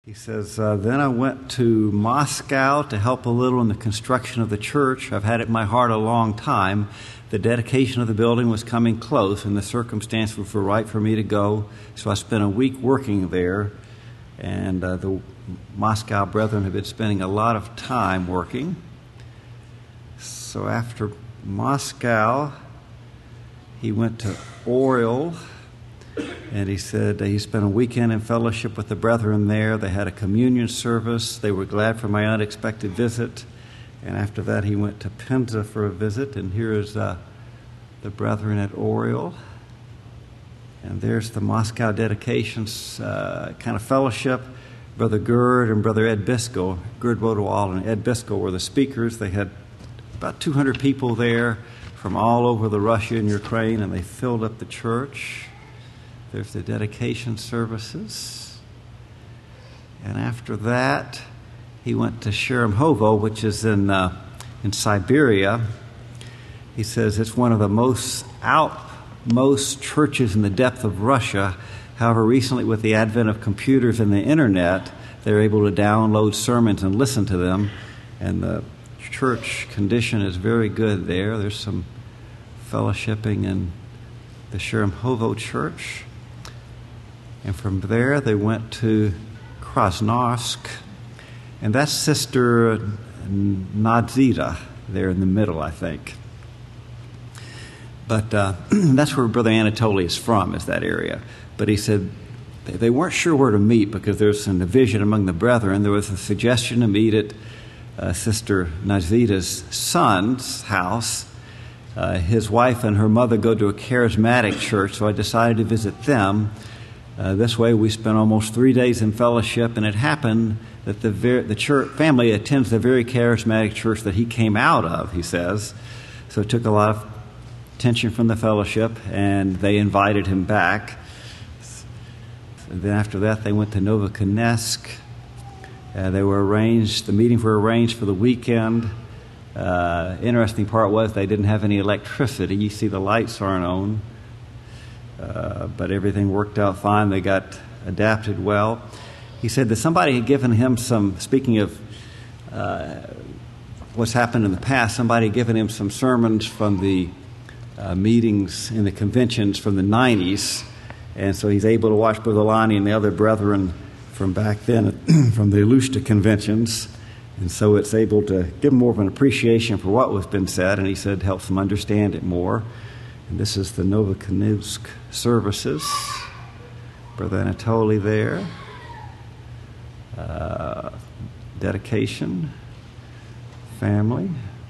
He says, then I went to Moscow to help a little in the construction of the church. I've had it in my heart a long time. The dedication of the building was coming close, and the circumstances were right for me to go. So I spent a week working there, and the Moscow brethren have been spending a lot of time working. So after Moscow, he went to Orel. And he said he spent a weekend in fellowship with the brethren there. They had a communion service. They were glad for my unexpected visit. And after that, he went to Penza for a visit. And here is the brethren at Orel. And there's the Moscow dedications kind of fellowship. Brother Gerd and Brother Ed Biscoe. Gerd Wodewald and Ed Biscoe were the speakers. They had about 200 people there from all over the Russia and Ukraine, and they filled up the church. There's the dedication services. And after that, he went to Sheremetyevo, which is in Siberia. He says it's one of the outmost churches in the depth of Russia. However, recently with the advent of computers and the internet, they're able to download sermons and listen to them. And the church condition is very good there. There's some fellowshipping in the Sheremetyevo church. And from there, they went to Krasnoyarsk, and that's Sister Nadzita there in the middle, I think. But that's where Brother Anatoly is from, is that area. But he said they weren't sure where to meet because there's some division among the brethren. There was a suggestion to meet at Sister Nadzita's son's house. His wife and her mother go to a charismatic church, so I decided to visit them. This way we spent almost 3 days in fellowship, and it happened that the church family attends the very charismatic church that he came out of, he says. So it took a lot of attention from the fellowship, and they invited him back. And then after that, they went to Novokuznetsk. The meetings were arranged for the weekend. Interesting part was they didn't have any electricity. You see the lights aren't on. But everything worked out fine. They got adapted well. He said that somebody had given him speaking of what's happened in the past, somebody had given him some sermons from the meetings in the conventions from the 90s. And so he's able to watch Brother Lonnie and the other brethren from back then, from the Ilushta conventions. And so it's able to give him more of an appreciation for what was been said. And he said helps him understand it more. And this is the Novokuznetsk services. Brother Anatoly there. Dedication. Family.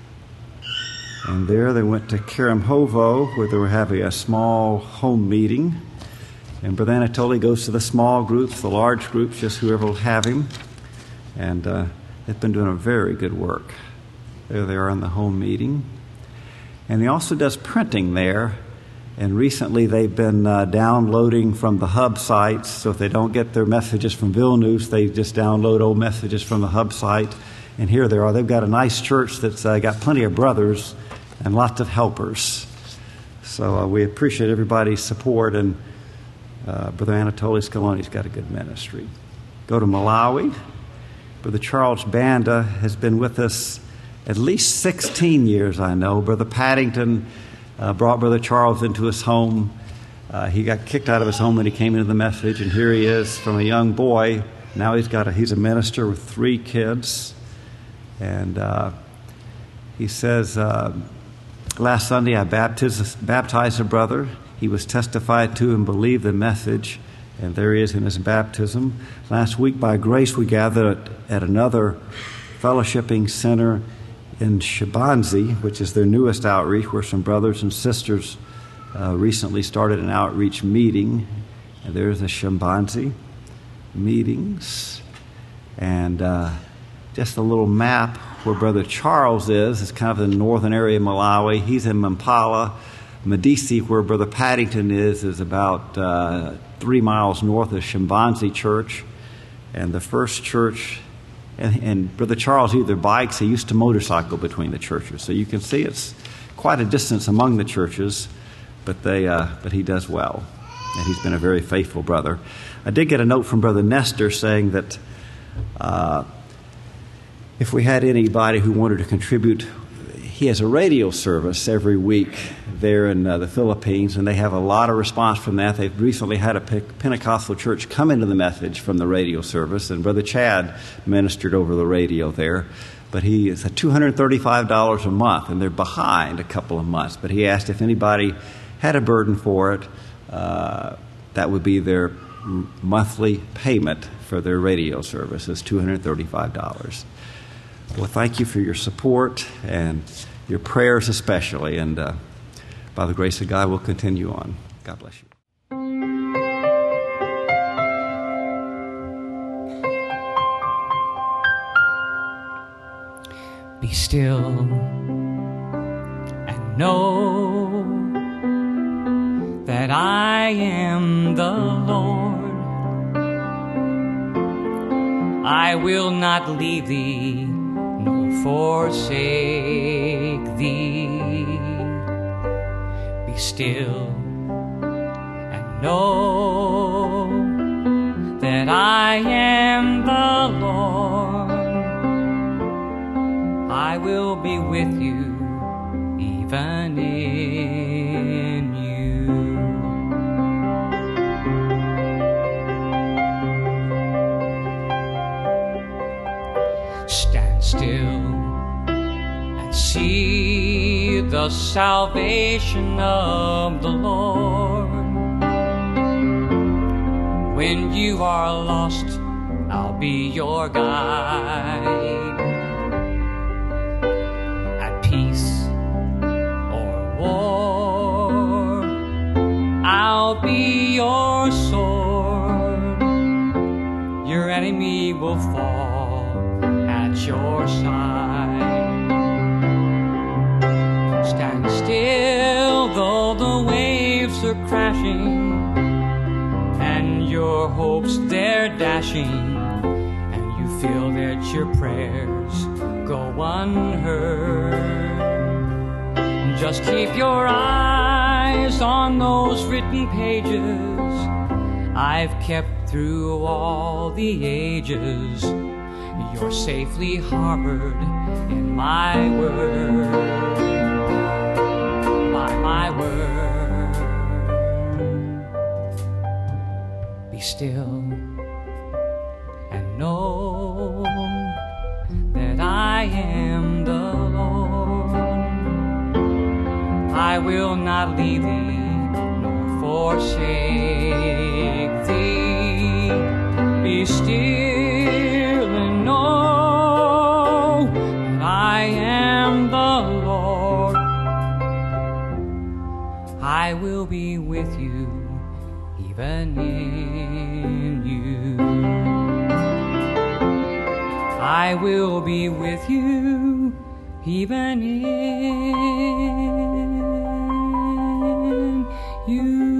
And there they went to Sheremetyevo, where they were having a small home meeting. And Brother Anatoly goes to the small groups, the large groups, just whoever will have him. And they've been doing a very good work. There they are in the home meeting. And he also does printing there. And recently they've been downloading from the hub sites. So if they don't get their messages from Vilnius, they just download old messages from the hub site. And here they are. They've got a nice church that's got plenty of brothers and lots of helpers. So we appreciate everybody's support. And Brother Anatoly Scaloni's got a good ministry. Go to Malawi. Brother Charles Banda has been with us at least 16 years, I know. Brother Paddington brought Brother Charles into his home. He got kicked out of his home when he came into the message, and here he is from a young boy. Now he's a minister with 3 kids. And he says, last Sunday I baptized a brother. He was testified to and believed the message, and there he is in his baptism. Last week, by grace, we gathered at another fellowshipping center in Shabanzi, which is their newest outreach, where some brothers and sisters recently started an outreach meeting. And there's the Shabanzi meetings. And just a little map where Brother Charles is. It's kind of in the northern area of Malawi. He's in Mampala. Medici, where Brother Paddington is about 3 miles north of Shabanzi Church. And the first church... And Brother Charles either bikes, he used to motorcycle between the churches. So you can see it's quite a distance among the churches, but he does well. And he's been a very faithful brother. I did get a note from Brother Nestor saying that If we had anybody who wanted to contribute, he has a radio service every week there in the Philippines, and they have a lot of response from that. They've recently had a Pentecostal church come into the message from the radio service, and Brother Chad ministered over the radio there. But he is at $235 a month, and they're behind a couple of months. But he asked if anybody had a burden for it, that would be their monthly payment for their radio service is $235. Well, thank you for your support and your prayers especially, and by the grace of God, we'll continue on. God bless you. Be still and know that I am the Lord. I will not leave thee nor forsake thee. Be still and know that I am the Lord. I will be with you, even in you. Stand still and see the salvation of the Lord. When you are lost, I'll be your guide. At peace or war, I'll be your sword. Your enemy will fall at your side. Stand still though the waves are crashing, and your hopes they're dashing, and you feel that your prayers go unheard. Just keep your eyes on those written pages I've kept through all the ages. You're safely harbored in my word, by my word. Be still and know that I am the Lord. I will not leave thee nor forsake thee. Be still and know that I am the Lord. I will be with you, even in you. I will be with you, even in you.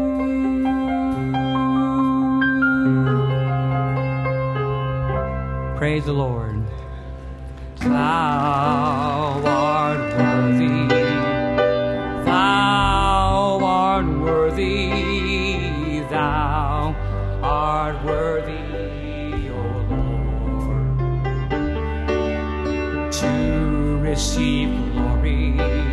Praise the Lord. Thou art worthy. Thou art worthy. Thou art worthy, O Lord, to receive glory,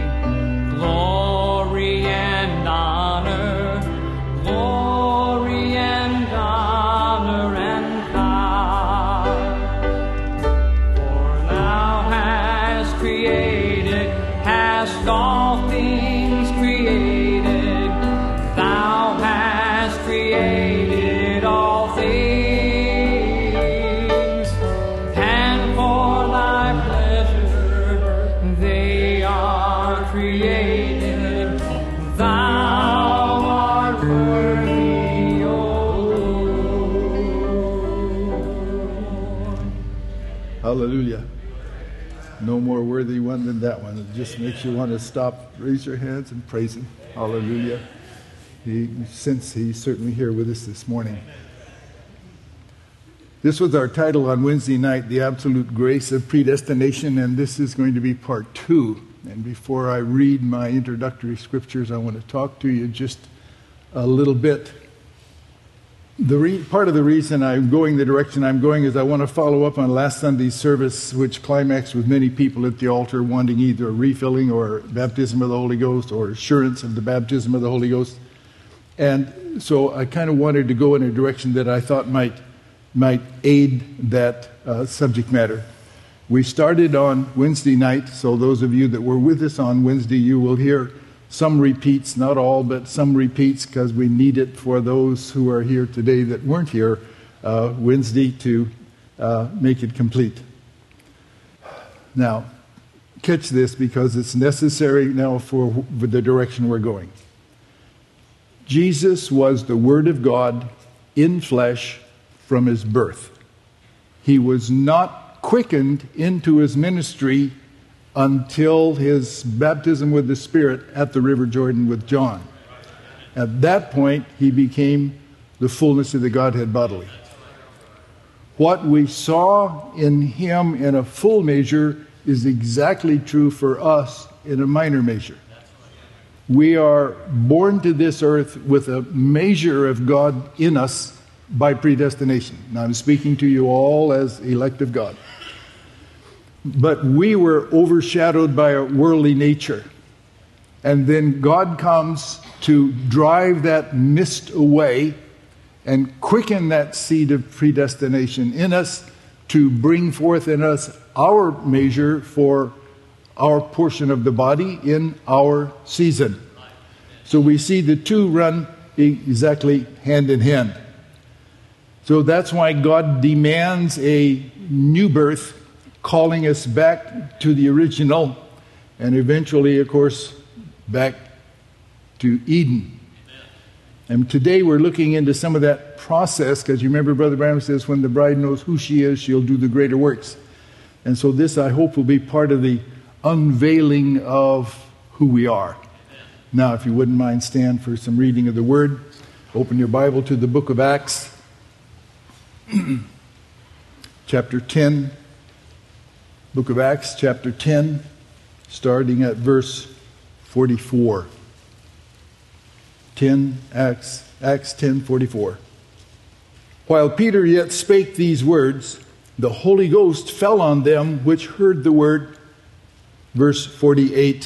glory and honor, glory and honor and power. For thou hast created, hast all things created. Thou hast created all things, and for thy pleasure they are created. Thou art worthy, O Lord. Hallelujah. No more worthy one than that one. It just makes you want to stop, raise your hands, and praise Him. Hallelujah. He's certainly here with us this morning. This was our title on Wednesday night, The Absolute Grace of Predestination, and this is going to be part 2. And before I read my introductory scriptures, I want to talk to you just a little bit Part of the reason I'm going the direction I'm going is I want to follow up on last Sunday's service, which climaxed with many people at the altar wanting either a refilling or baptism of the Holy Ghost or assurance of the baptism of the Holy Ghost. And so I kind of wanted to go in a direction that I thought might aid that subject matter. We started on Wednesday night, so those of you that were with us on Wednesday, you will hear some repeats, not all, but some repeats, because we need it for those who are here today that weren't here Wednesday to make it complete. Now, catch this because it's necessary now for the direction we're going. Jesus was the Word of God in flesh from his birth. He was not quickened into his ministry until his baptism with the Spirit at the River Jordan with John. At that point, he became the fullness of the Godhead bodily. What we saw in him in a full measure is exactly true for us in a minor measure. We are born to this earth with a measure of God in us by predestination. Now, I'm speaking to you all as elect of God. But we were overshadowed by a worldly nature. And then God comes to drive that mist away and quicken that seed of predestination in us to bring forth in us our measure for our portion of the body in our season. So we see the two run exactly hand in hand. So that's why God demands a new birth, calling us back to the original, and eventually, of course, back to Eden. And today we're looking into some of that process, because you remember Brother Branham says, when the bride knows who she is, she'll do the greater works. And so this, I hope, will be part of the unveiling of who we are. Now, if you wouldn't mind, stand for some reading of the Word. Open your Bible to the book of Acts, chapter 10. Book of Acts, chapter 10, starting at verse 44. Acts 10:44. While Peter yet spake these words, the Holy Ghost fell on them which heard the word. Verse 48.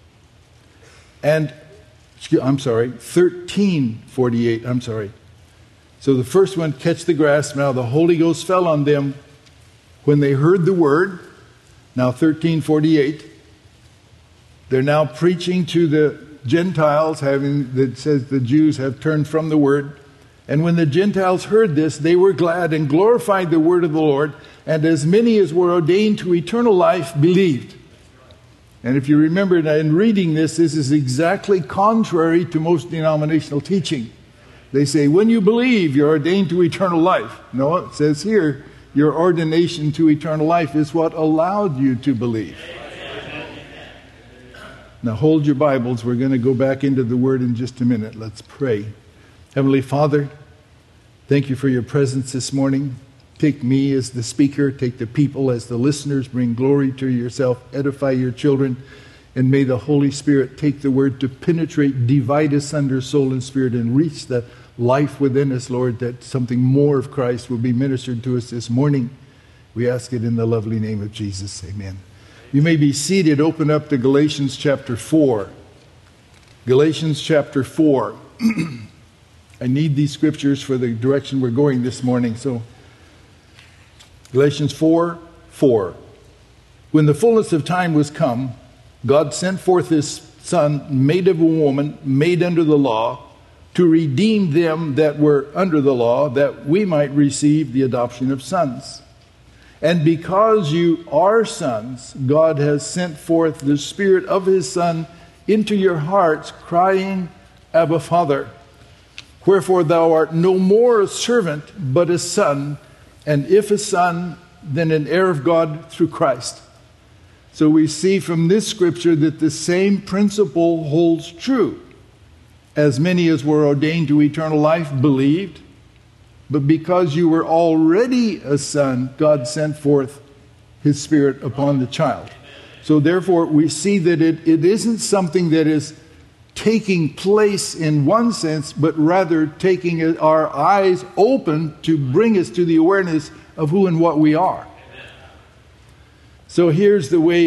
13:48. So the first one, catch the grasp. Now the Holy Ghost fell on them when they heard the word. Now 13:48. They're now preaching to the Gentiles, that says the Jews have turned from the word. And when the Gentiles heard this, they were glad and glorified the word of the Lord. And as many as were ordained to eternal life believed. And if you remember in reading this is exactly contrary to most denominational teaching. They say, when you believe, you're ordained to eternal life. No, it says here, your ordination to eternal life is what allowed you to believe. Now hold your Bibles. We're going to go back into the Word in just a minute. Let's pray. Heavenly Father, thank you for your presence this morning. Take me as the speaker. Take the people as the listeners. Bring glory to yourself. Edify your children. And may the Holy Spirit take the Word to penetrate, divide us under soul and spirit, and reach the life within us, Lord, that something more of Christ will be ministered to us this morning. We ask it in the lovely name of Jesus. Amen. You may be seated. Open up to Galatians chapter 4. Galatians chapter 4. I need these scriptures for the direction we're going this morning. So, Galatians 4:4. When the fullness of time was come, God sent forth his Son, made of a woman, made under the law, to redeem them that were under the law, that we might receive the adoption of sons. And because you are sons, God has sent forth the Spirit of his Son into your hearts, crying, Abba, Father. Wherefore thou art no more a servant, but a son, and if a son, then an heir of God through Christ. So we see from this scripture that the same principle holds true. As many as were ordained to eternal life believed, but because you were already a son, God sent forth his Spirit upon the child. So therefore we see that it isn't something that is taking place in one sense, but rather taking our eyes open to bring us to the awareness of who and what we are. So here's the way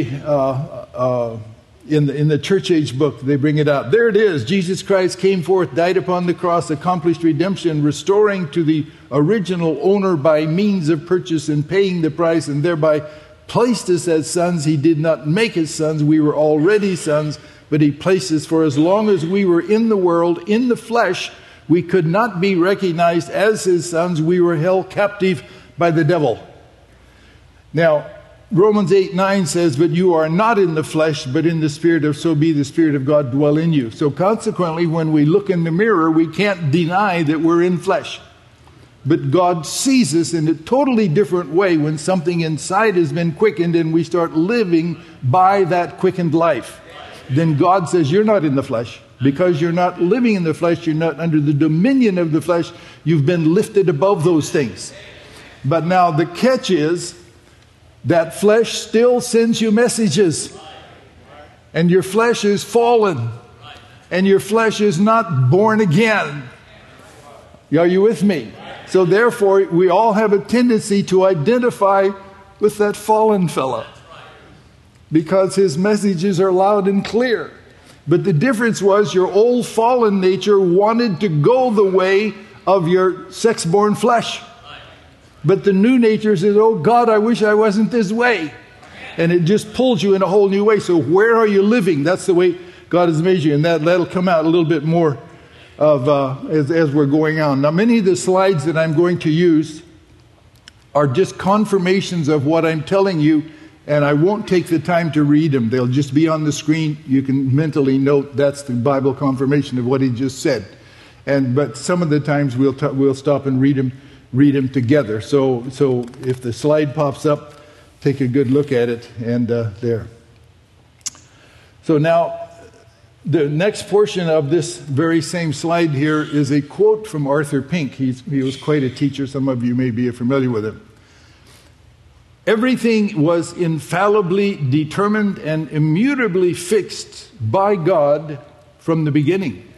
in the church age book they bring it out. There it is. Jesus Christ came forth, died upon the cross, accomplished redemption, restoring to the original owner by means of purchase and paying the price, and thereby placed us as sons. He did not make us sons. We were already sons, but he placed us for as long as we were in the world, in the flesh, we could not be recognized as his sons. We were held captive by the devil. Now, Romans 8:9 says, but you are not in the flesh, but in the Spirit, if so be the Spirit of God dwell in you. So consequently, when we look in the mirror, we can't deny that we're in flesh. But God sees us in a totally different way when something inside has been quickened and we start living by that quickened life. Then God says, you're not in the flesh. Because you're not living in the flesh, you're not under the dominion of the flesh, you've been lifted above those things. But now the catch is that flesh still sends you messages. And your flesh is fallen. And your flesh is not born again. Are you with me? So therefore, we all have a tendency to identify with that fallen fella. Because his messages are loud and clear. But the difference was your old fallen nature wanted to go the way of your sex-born flesh. But the new nature says, oh God, I wish I wasn't this way. And it just pulls you in a whole new way. So where are you living? That's the way God has made you. And that'll come out a little bit more of as we're going on. Now, many of the slides that I'm going to use are just confirmations of what I'm telling you. And I won't take the time to read them. They'll just be on the screen. You can mentally note that's the Bible confirmation of what he just said. But some of the times we'll stop and read them together. So if the slide pops up, take a good look at it. And there. So now, the next portion of this very same slide here is a quote from Arthur Pink. He was quite a teacher. Some of you may be familiar with him. Everything was infallibly determined and immutably fixed by God from the beginning.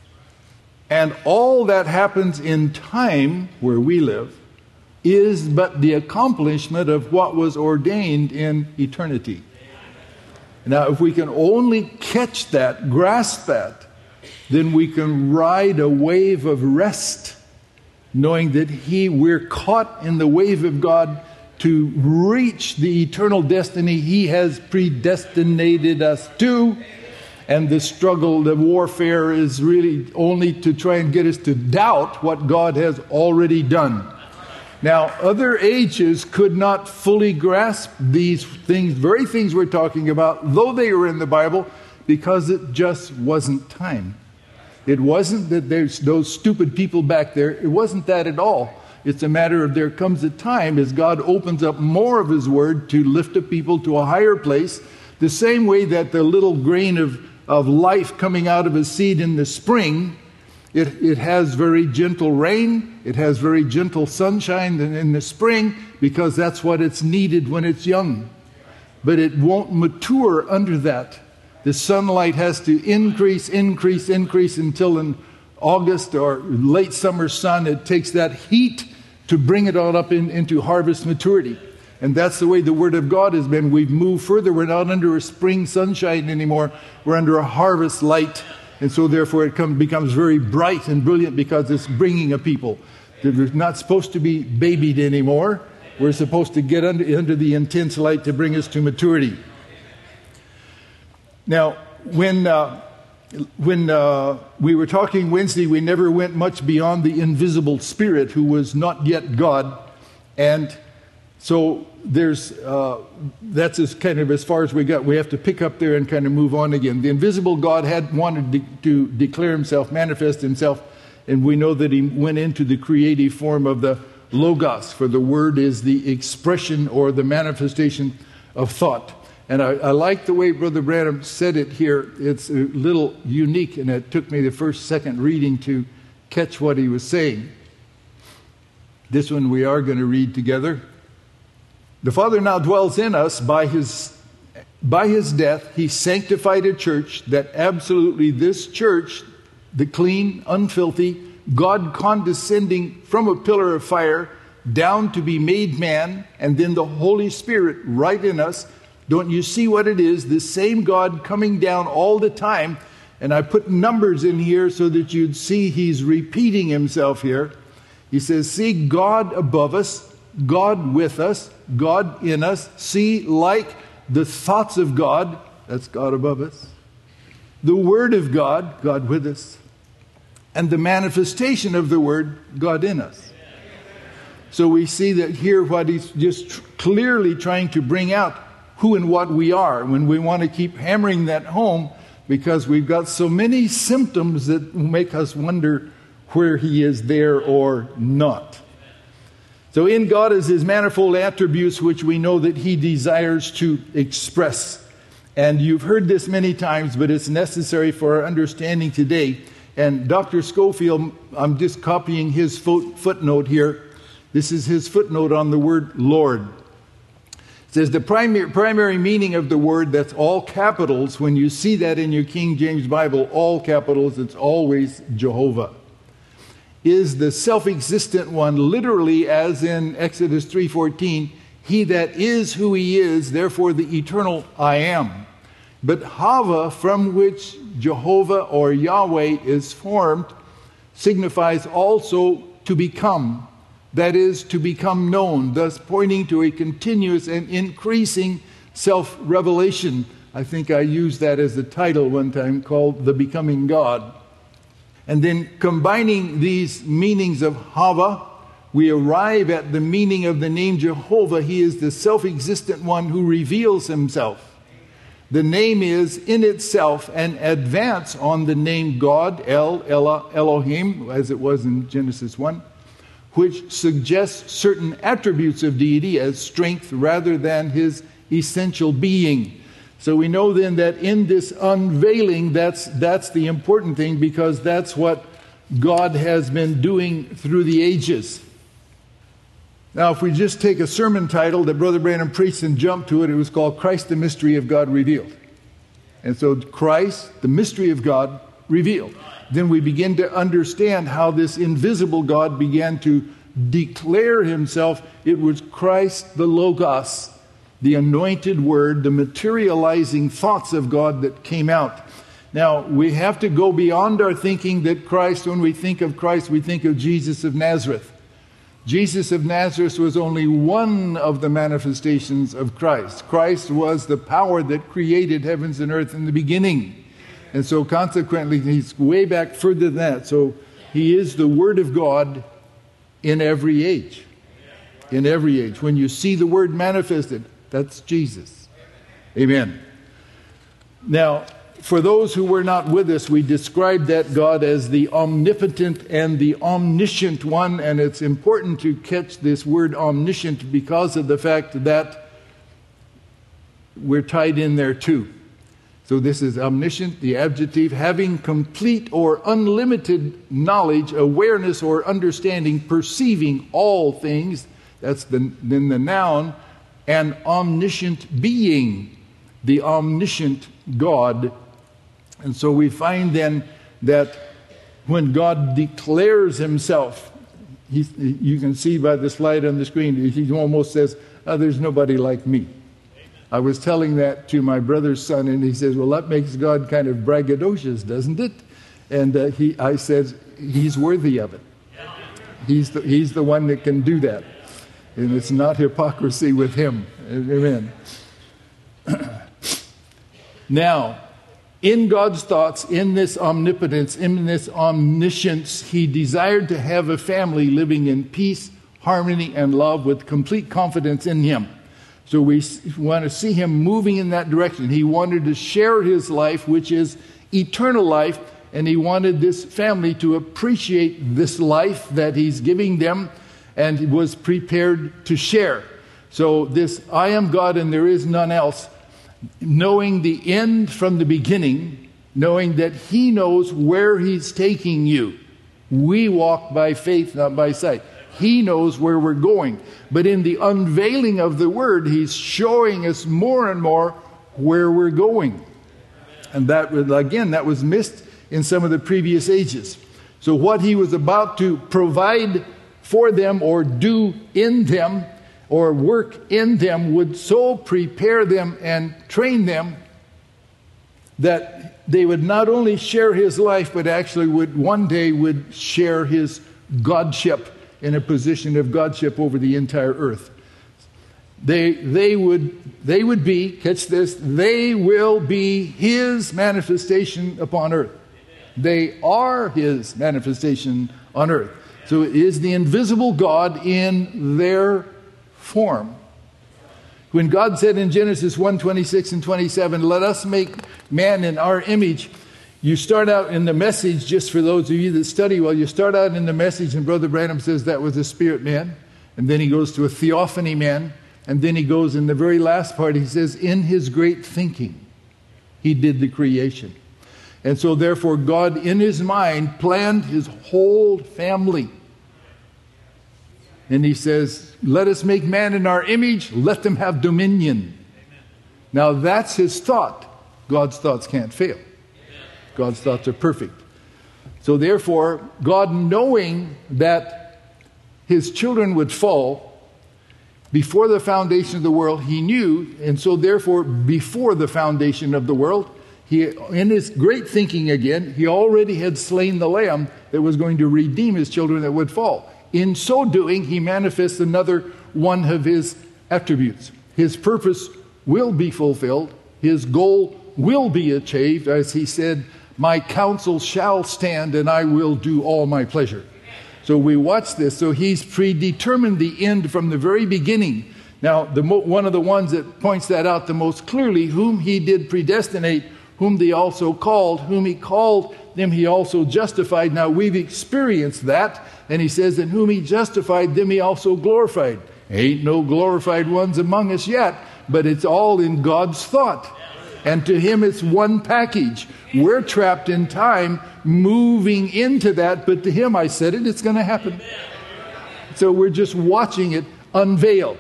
And all that happens in time, where we live, is but the accomplishment of what was ordained in eternity. Now, if we can only catch that, grasp that, then we can ride a wave of rest, knowing that we're caught in the wave of God to reach the eternal destiny he has predestinated us to. And the struggle, the warfare is really only to try and get us to doubt what God has already done. Now, other ages could not fully grasp these things, very things we're talking about, though they were in the Bible, because it just wasn't time. It wasn't that there's those stupid people back there. It wasn't that at all. It's a matter of there comes a time as God opens up more of his word to lift up people to a higher place, the same way that the little grain of life coming out of a seed in the spring, it has very gentle rain, it has very gentle sunshine in the spring, because that's what it's needed when it's young. But it won't mature under that. The sunlight has to increase until in August or late summer sun, it takes that heat to bring it all up into harvest maturity. And that's the way the Word of God has been. We've moved further. We're not under a spring sunshine anymore. We're under a harvest light. And so therefore it becomes very bright and brilliant because it's bringing a people. We're not supposed to be babied anymore. We're supposed to get under the intense light to bring us to maturity. Now, when we were talking Wednesday, we never went much beyond the invisible spirit who was not yet God. And so that's as kind of as far as we got. We have to pick up there and kind of move on again. The invisible God had wanted to declare himself, manifest himself, and we know that he went into the creative form of the Logos, for the word is the expression or the manifestation of thought. And I like the way Brother Branham said it here. It's a little unique, and it took me the second reading to catch what he was saying. This one we are going to read together. The Father now dwells in us by his by his death, he sanctified a church that absolutely this church, the clean, unfilthy, God condescending from a pillar of fire down to be made man, and then the Holy Spirit right in us. Don't you see what it is? The same God coming down all the time. And I put numbers in here so that you'd see he's repeating himself here. He says, see God above us, God with us, God in us. See, like the thoughts of God, that's God above us. The Word of God, God with us. And the manifestation of the Word, God in us. So we see that here what he's just clearly trying to bring out who and what we are. When we want to keep hammering that home, because we've got so many symptoms that make us wonder where he is there or not. So in God is his manifold attributes, which we know that he desires to express. And you've heard this many times, but it's necessary for our understanding today. And Dr. Scofield, I'm just copying his footnote here. This is his footnote on the word Lord. It says the primary meaning of the word, that's all capitals. When you see that in your King James Bible, all capitals, it's always Jehovah. Is the self-existent one, literally as in Exodus 3:14, he that is who he is, therefore the eternal I am. But Hava, from which Jehovah or Yahweh is formed, signifies also to become. That is, to become known, thus pointing to a continuous and increasing self-revelation. I think I used that as a title one time, called The Becoming God. And then combining these meanings of Hava, we arrive at the meaning of the name Jehovah. He is the self-existent one who reveals himself. The name is in itself an advance on the name God, El, Ella, Elohim, as it was in Genesis 1, which suggests certain attributes of deity as strength rather than his essential being. So we know then that in this unveiling, that's the important thing, because that's what God has been doing through the ages. Now, if we just take a sermon title that Brother Branham preached and jump to it, it was called Christ, the Mystery of God Revealed. And so Christ, the mystery of God revealed. Then we begin to understand how this invisible God began to declare himself. It was Christ, the Logos, the anointed word, the materializing thoughts of God that came out. Now, we have to go beyond our thinking that Christ, when we think of Christ, we think of Jesus of Nazareth. Jesus of Nazareth was only one of the manifestations of Christ. Christ was the power that created heavens and earth in the beginning. And so consequently, he's way back further than that. So he is the Word of God in every age. In every age. When you see the Word manifested, that's Jesus. Amen. Now, for those who were not with us, we described that God as the omnipotent and the omniscient one. And it's important to catch this word omniscient because of the fact that we're tied in there too. So this is omniscient, the adjective, having complete or unlimited knowledge, awareness, or understanding, perceiving all things. That's then the noun. And omniscient being, the omniscient God. And so we find then that when God declares himself, you can see by the slide on the screen, he almost says, there's nobody like me. I was telling that to my brother's son, and he says, well, that makes God kind of braggadocious, doesn't it? And I said, he's worthy of it. He's the one that can do that. And it's not hypocrisy with him. Amen. Now, in God's thoughts, in this omnipotence, in this omniscience, he desired to have a family living in peace, harmony, and love with complete confidence in him. So we want to see him moving in that direction. He wanted to share his life, which is eternal life, and he wanted this family to appreciate this life that he's giving them, and he was prepared to share. So this I am God and there is none else, knowing the end from the beginning, knowing that he knows where he's taking you. We walk by faith, not by sight. He knows where we're going. But in the unveiling of the Word, he's showing us more and more where we're going. And that was missed in some of the previous ages. So what he was about to provide for them or do in them or work in them would so prepare them and train them that they would not only share his life, but actually one day would share his godship, in a position of godship over the entire earth. They would be, catch this, they will be his manifestation upon earth. They are his manifestation on earth. So it is the invisible God in their form. When God said in Genesis 1:26 and 27, let us make man in our image, you start out in the Message, just for those of you that study well, you start out in the Message, and Brother Branham says that was a spirit man, and then he goes to a theophany man, and then he goes in the very last part, he says, in his great thinking, he did the creation. And so therefore God in his mind planned his whole family. And he says, let us make man in our image, let them have dominion. Now that's his thought. God's thoughts can't fail. God's thoughts are perfect. So therefore, God, knowing that his children would fall before the foundation of the world, he knew, and so therefore, before the foundation of the world, he, in his great thinking again, he already had slain the lamb that was going to redeem his children that would fall. In so doing, he manifests another one of his attributes. His purpose will be fulfilled. His goal will be achieved. As he said, my counsel shall stand and I will do all my pleasure. So we watch this. So he's predetermined the end from the very beginning. Now, one of the ones that points that out the most clearly, whom he did predestinate, whom they also called, whom he called, them he also justified. Now we've experienced that. And he says, and whom he justified, them he also glorified. Ain't no glorified ones among us yet, but it's all in God's thought. And to him it's one package. We're trapped in time moving into that, but to him, I said it, it's going to happen. So we're just watching it unveil.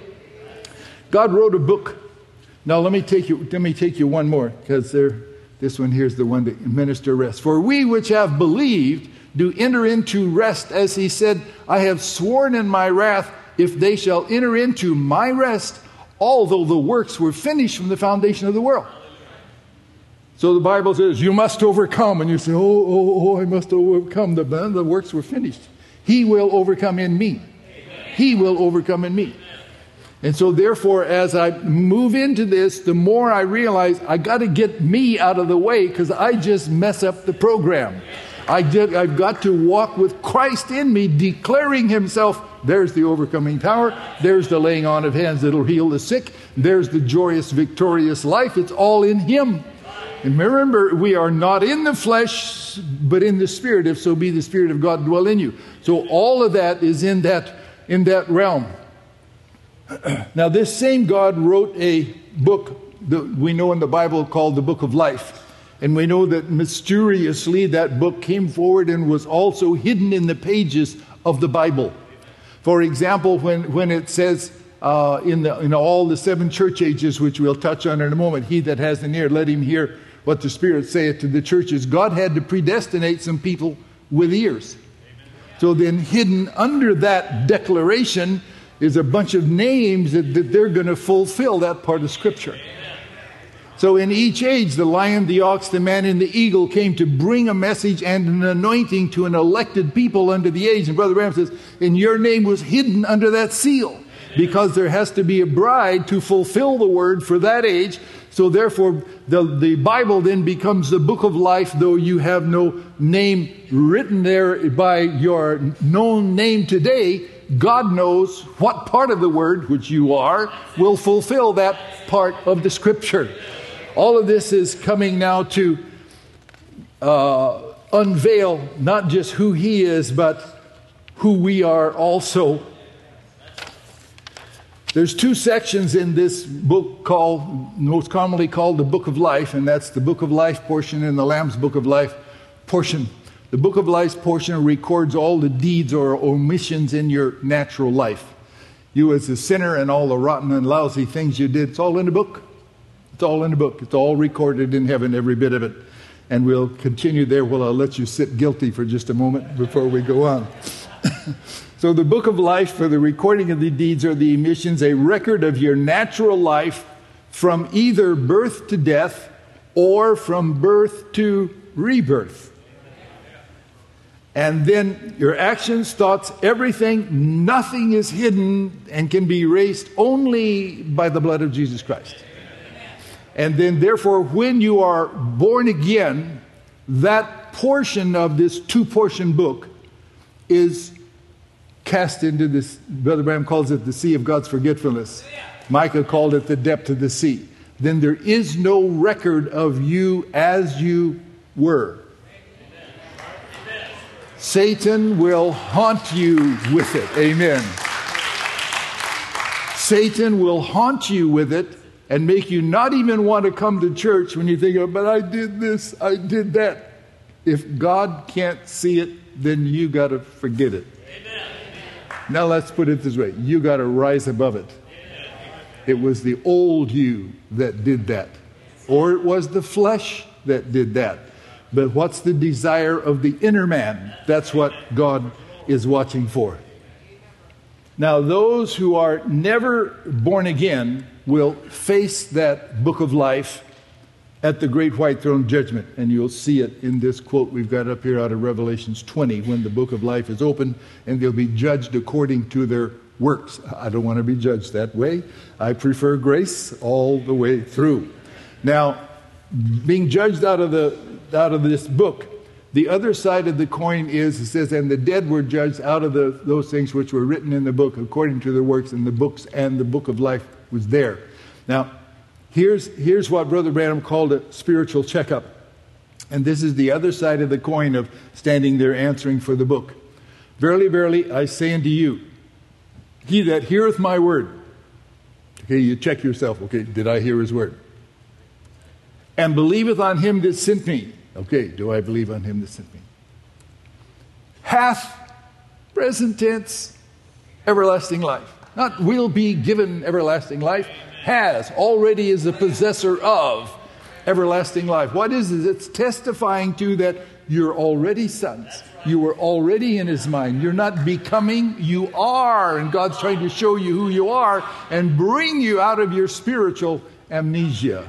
God wrote a book. Now let me take you one more, because this one here is the one to minister rest. For we which have believed do enter into rest, as he said, I have sworn in my wrath, if they shall enter into my rest, although the works were finished from the foundation of the world. So the Bible says, you must overcome. And you say, I must overcome. The works were finished. He will overcome in me. He will overcome in me. And so therefore, as I move into this, the more I realize I got to get me out of the way, because I just mess up the program. I've got to walk with Christ in me, declaring himself. There's the overcoming power. There's the laying on of hands that'll heal the sick. There's the joyous, victorious life. It's all in him. And remember, we are not in the flesh, but in the Spirit, if so be the Spirit of God dwell in you. So all of that is in that realm. Now, this same God wrote a book that we know in the Bible called the Book of Life. And we know that mysteriously that book came forward and was also hidden in the pages of the Bible. For example, when it says in all the 7 church ages, which we'll touch on in a moment, he that has an ear, let him hear what the Spirit saith to the churches. God had to predestinate some people with ears. Amen. So then hidden under that declaration is a bunch of names that they're going to fulfill that part of Scripture. Amen. So in each age, the lion, the ox, the man, and the eagle came to bring a message and an anointing to an elected people under the age. And Brother Branham says, and your name was hidden under that seal, because there has to be a bride to fulfill the word for that age. So therefore, the Bible then becomes the book of life, though you have no name written there by your known name today. God knows what part of the word, which you are, will fulfill that part of the Scripture. All of this is coming now to unveil not just who he is, but who we are also. There's 2 sections in this book most commonly called the Book of Life, and that's the Book of Life portion and the Lamb's Book of Life portion. The Book of Life portion records all the deeds or omissions in your natural life. You as a sinner and all the rotten and lousy things you did, it's all in the book. It's all in the book. It's all recorded in heaven, every bit of it. And we'll continue there. Well, I'll let you sit guilty for just a moment before we go on. So the book of life, for the recording of the deeds or the emissions, a record of your natural life from either birth to death or from birth to rebirth. And then your actions, thoughts, everything, nothing is hidden and can be erased only by the blood of Jesus Christ. And then therefore, when you are born again, that portion of this two-portion book is cast into this, Brother Branham calls it the sea of God's forgetfulness. Micah called it the depth of the sea. Then there is no record of you as you were. Satan will haunt you with it. Amen. Satan will haunt you with it and make you not even want to come to church when you think, oh, but I did this, I did that. If God can't see it, then you got to forget it. Amen. Now let's put it this way. You got to rise above it. Amen. It was the old you that did that. Or it was the flesh that did that. But what's the desire of the inner man? That's what God is watching for. Now those who are never born again will face that book of life at the great white throne judgment. And you'll see it in this quote we've got up here out of Revelations 20, when the book of life is open and they'll be judged according to their works. I don't want to be judged that way. I prefer grace all the way through. Now, being judged out of this book, the other side of the coin is, it says, and the dead were judged out of those things which were written in the book according to their works, and the books and the book of life was there. Now, here's what Brother Branham called a spiritual checkup. And this is the other side of the coin of standing there answering for the book. Verily, verily, I say unto you, he that heareth my word. Okay, you check yourself. Okay, did I hear his word? And believeth on him that sent me. Okay, do I believe on him that sent me? Hath, present tense, everlasting life. Not will be given everlasting life. Has, already is the possessor of everlasting life. What is it? It's testifying to that you're already sons. You were already in his mind. You're not becoming, you are. And God's trying to show you who you are and bring you out of your spiritual amnesia.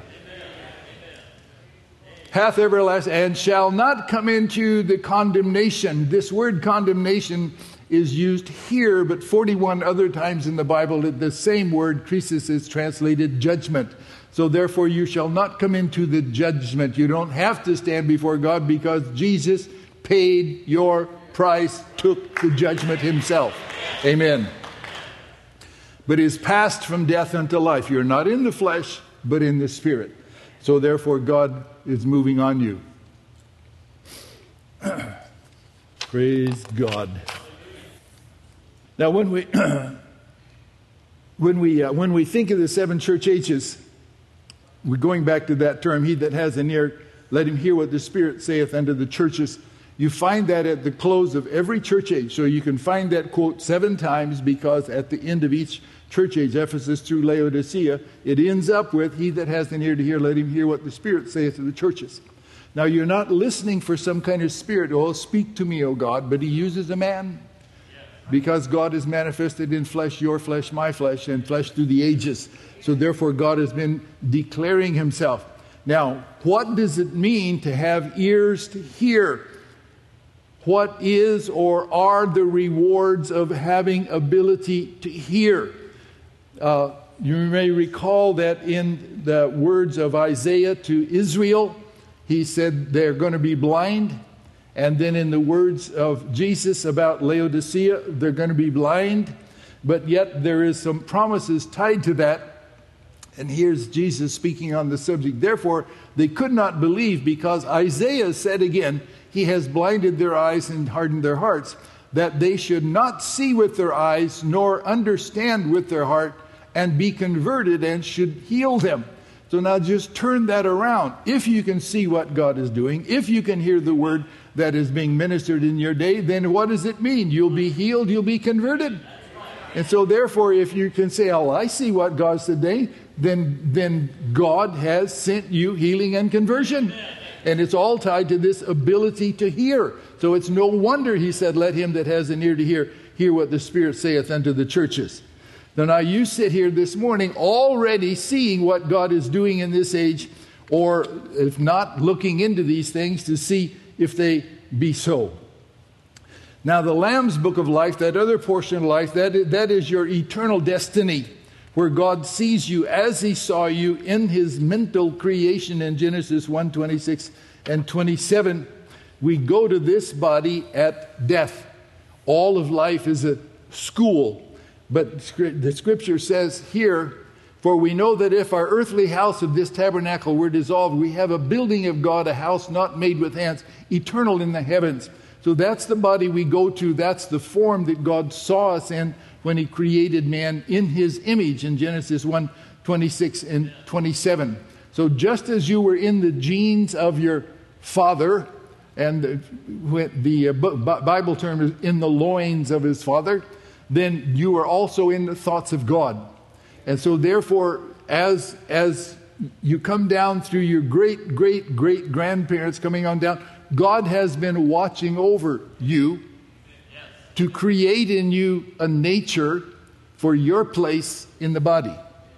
Hath everlasting, and shall not come into the condemnation. This word condemnation is used here, but 41 other times in the Bible, the same word, krisis, is translated judgment. So therefore you shall not come into the judgment. You don't have to stand before God because Jesus paid your price, took the judgment himself. Amen. But is passed from death unto life. You're not in the flesh, but in the spirit. So therefore God is moving on you. Praise God. Now, when we think of the seven church ages, we're going back to that term, he that has an ear, let him hear what the Spirit saith unto the churches. You find that at the close of every church age. So you can find that quote 7 times because at the end of each church age, Ephesus through Laodicea, it ends up with, he that has an ear to hear, let him hear what the Spirit saith to the churches. Now, you're not listening for some kind of spirit, oh, speak to me, O God, but he uses a man. Because God is manifested in flesh, your flesh, my flesh, and flesh through the ages. So therefore God has been declaring himself. Now, what does it mean to have ears to hear? What is or are the rewards of having ability to hear? You may recall that in the words of Isaiah to Israel, he said they're going to be blind. And then in the words of Jesus about Laodicea, they're going to be blind. But yet there is some promises tied to that. And here's Jesus speaking on the subject. Therefore, they could not believe because Isaiah said again, he has blinded their eyes and hardened their hearts, that they should not see with their eyes nor understand with their heart and be converted and should heal them. So now just turn that around. If you can see what God is doing, if you can hear the word that is being ministered in your day, then what does it mean? You'll be healed, you'll be converted. And so therefore, if you can say, oh, I see what God said today, then God has sent you healing and conversion. And it's all tied to this ability to hear. So it's no wonder he said, let him that has an ear to hear what the Spirit saith unto the churches. Now you sit here this morning already seeing what God is doing in this age, or if not, looking into these things to see if they be so. Now the Lamb's Book of Life, that other portion of life, that is your eternal destiny, where God sees you as he saw you in his mental creation in Genesis 1:26 and 27. We go to this body at death. All of life is a school. But the scripture says here, for we know that if our earthly house of this tabernacle were dissolved, we have a building of God, a house not made with hands, eternal in the heavens. So that's the body we go to. That's the form that God saw us in when he created man in his image in Genesis 1:26 and 27. So just as you were in the genes of your father, and the Bible term is in the loins of his father, then you are also in the thoughts of God. And so therefore, as you come down through your great grandparents coming on down, God has been watching over you to create in you a nature for your place in the body.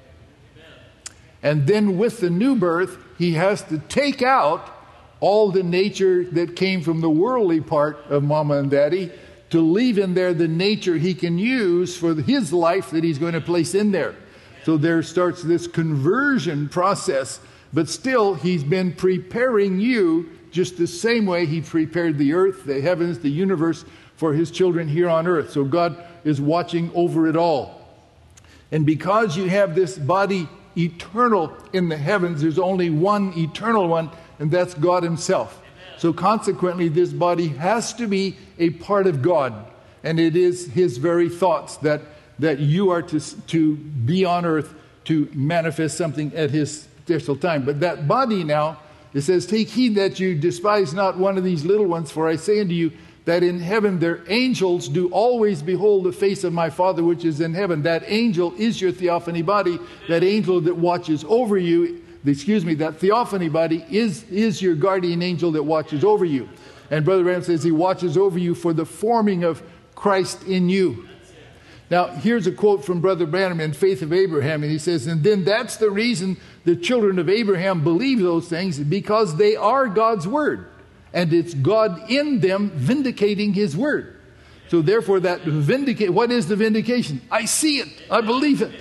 And then with the new birth, he has to take out all the nature that came from the worldly part of mama and daddy to leave in there the nature he can use for his life that he's going to place in there. So there starts this conversion process, but still he's been preparing you just the same way he prepared the earth, the heavens, the universe for his children here on earth. So God is watching over it all. And because you have this body eternal in the heavens, there's only one eternal one, and that's God himself. So consequently, this body has to be a part of God. And it is his very thoughts that you are to be on earth to manifest something at his special time. But that body now, it says, take heed that you despise not one of these little ones, for I say unto you that in heaven their angels do always behold the face of my Father which is in heaven. That angel is your theophany body. That angel that watches over you, that theophany body is your guardian angel that watches over you. And Brother Branham says he watches over you for the forming of Christ in you. Now, here's a quote from Brother Branham in Faith of Abraham, and he says, and then that's the reason the children of Abraham believe those things, because they are God's word, and it's God in them vindicating his word. So therefore, what is the vindication? I see it. I believe it.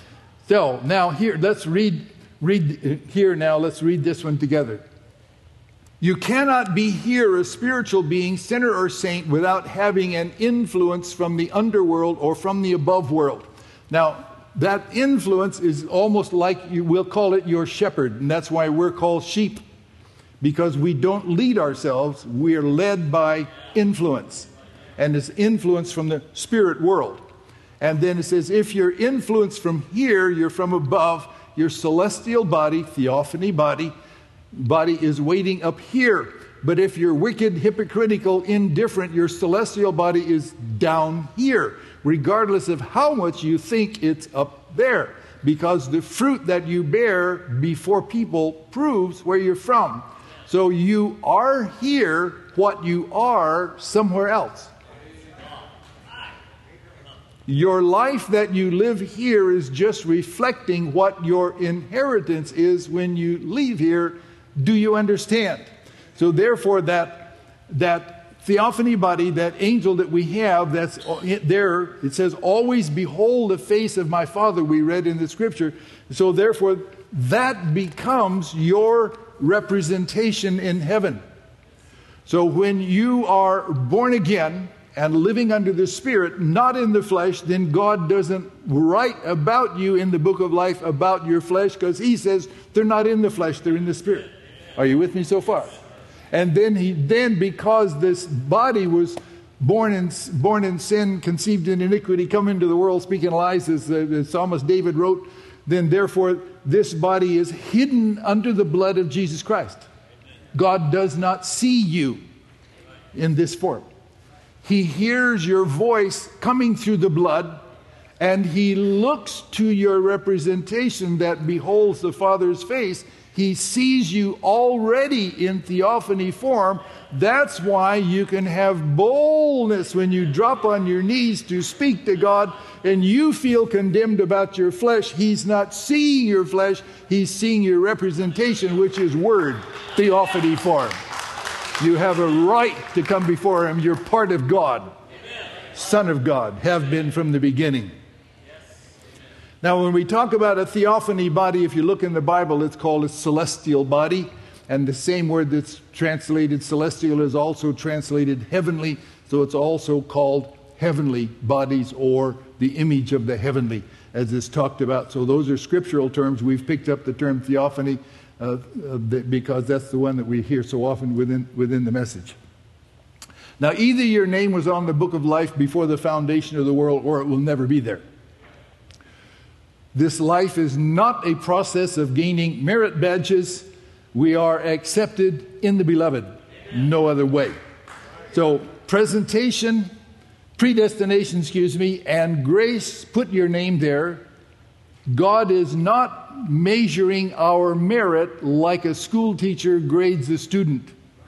So now here, let's read here now. Let's read this one together. You cannot be here a spiritual being, sinner or saint, without having an influence from the underworld or from the above world. Now, that influence is almost like we'll call it your shepherd, and that's why we're called sheep, because we don't lead ourselves, we're led by influence, and it's influence from the spirit world. And then it says, if you're influenced from here, you're from above, your celestial body, theophany body is waiting up here. But if you're wicked, hypocritical, indifferent, your celestial body is down here, regardless of how much you think it's up there, because the fruit that you bear before people proves where you're from. So you are here what you are somewhere else. Your life that you live here is just reflecting what your inheritance is when you leave here. Do you understand? So therefore, that theophany body, that angel that we have, that's there, it says, always behold the face of my Father, we read in the scripture. So therefore, that becomes your representation in heaven. So when you are born again and living under the Spirit, not in the flesh, then God doesn't write about you in the book of life about your flesh, because he says they're not in the flesh, they're in the Spirit. Are you with me so far? And then because this body was born in sin, conceived in iniquity, come into the world speaking lies, as the psalmist David wrote, then therefore this body is hidden under the blood of Jesus Christ. God does not see you in this form. He hears your voice coming through the blood, and he looks to your representation that beholds the Father's face. He sees you already in theophany form. That's why you can have boldness when you drop on your knees to speak to God and you feel condemned about your flesh. He's not seeing your flesh. He's seeing your representation, which is word, theophany form. You have a right to come before him. You're part of God. Son of God, have been from the beginning. Now, when we talk about a theophany body, if you look in the Bible, it's called a celestial body. And the same word that's translated celestial is also translated heavenly. So it's also called heavenly bodies, or the image of the heavenly, as is talked about. So those are scriptural terms. We've picked up the term theophany because that's the one that we hear so often within the message. Now, either your name was on the book of life before the foundation of the world, or it will never be there. This life is not a process of gaining merit badges. We are accepted in the beloved. No other way. So, predestination, and grace, put your name there. God is not measuring our merit like a school teacher grades a student.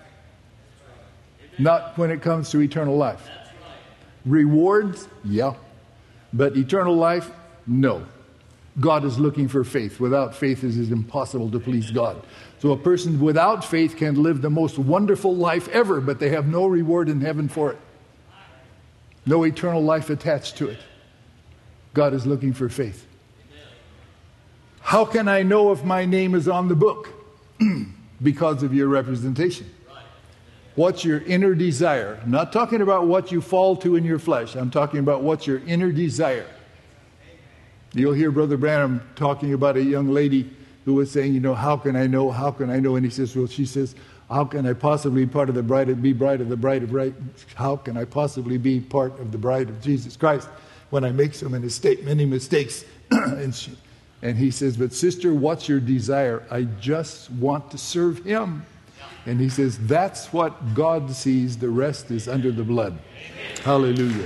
Not when it comes to eternal life. Rewards, yeah. But eternal life, no. God is looking for faith. Without faith, it is impossible to please God. So a person without faith can live the most wonderful life ever, but they have no reward in heaven for it. No eternal life attached to it. God is looking for faith. How can I know if my name is on the book? Because of your representation. What's your inner desire? I'm not talking about what you fall to in your flesh. I'm talking about what's your inner desire. You'll hear Brother Branham talking about a young lady who was saying, how can I know? How can I know? And he says, she says, how can I possibly be part of the bride of the how can I possibly be part of the bride of Jesus Christ when I make so many mistakes? And he says, but sister, what's your desire? I just want to serve him. And he says, that's what God sees. The rest is under the blood. Hallelujah.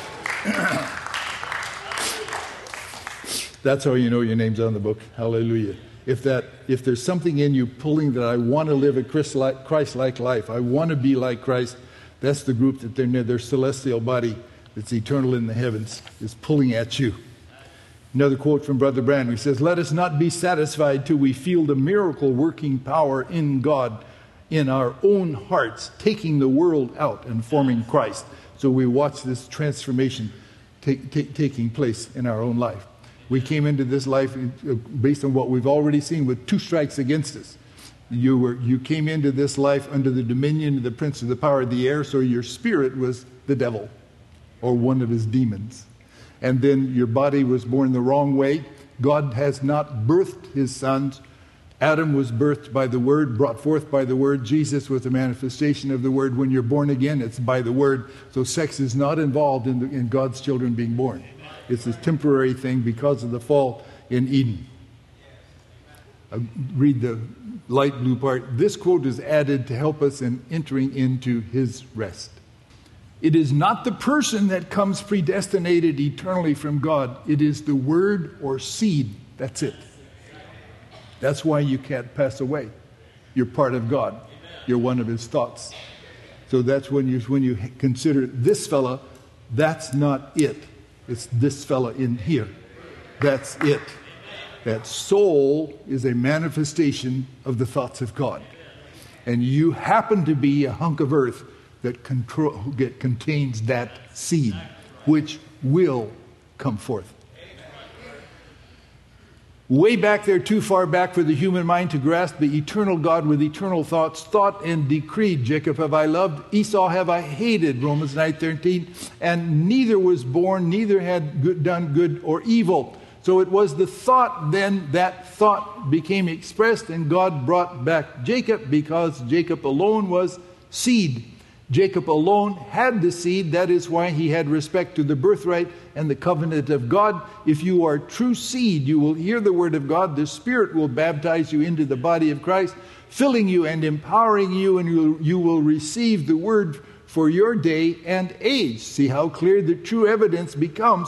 That's how you know your name's on the book. Hallelujah. If there's something in you pulling that I want to live a Christ-like life, I want to be like Christ, that's the group that their celestial body that's eternal in the heavens is pulling at you. Another quote from Brother Branham. He says, let us not be satisfied till we feel the miracle working power in God in our own hearts, taking the world out and forming Christ. So we watch this transformation taking place in our own life. We came into this life based on what we've already seen with 2 strikes against us. You came into this life under the dominion of the prince of the power of the air, so your spirit was the devil or one of his demons. And then your body was born the wrong way. God has not birthed his sons. Adam was birthed by the Word, brought forth by the Word. Jesus was a manifestation of the Word. When you're born again, it's by the Word. So sex is not involved in God's children being born. It's a temporary thing because of the fall in Eden. Read the light blue part. This quote is added to help us in entering into his rest. It is not the person that comes predestinated eternally from God. It is the word or seed. That's it. That's why you can't pass away. You're part of God. You're one of his thoughts. So that's when you consider this fella, that's not it. It's this fella in here. That's it. That soul is a manifestation of the thoughts of God. And you happen to be a hunk of earth that contains that seed, which will come forth. Way back there, too far back for the human mind to grasp, the eternal God with eternal thoughts thought and decreed, Jacob have I loved, Esau have I hated, Romans 9:13, and neither was born, neither had done good or evil. So it was the thought then, that thought became expressed, and God brought back Jacob because Jacob alone was seed. Jacob alone had the seed. That is why he had respect to the birthright and the covenant of God. If you are true seed, you will hear the word of God. The Spirit will baptize you into the body of Christ, filling you and empowering you, and you will receive the word for your day and age. See how clear the true evidence becomes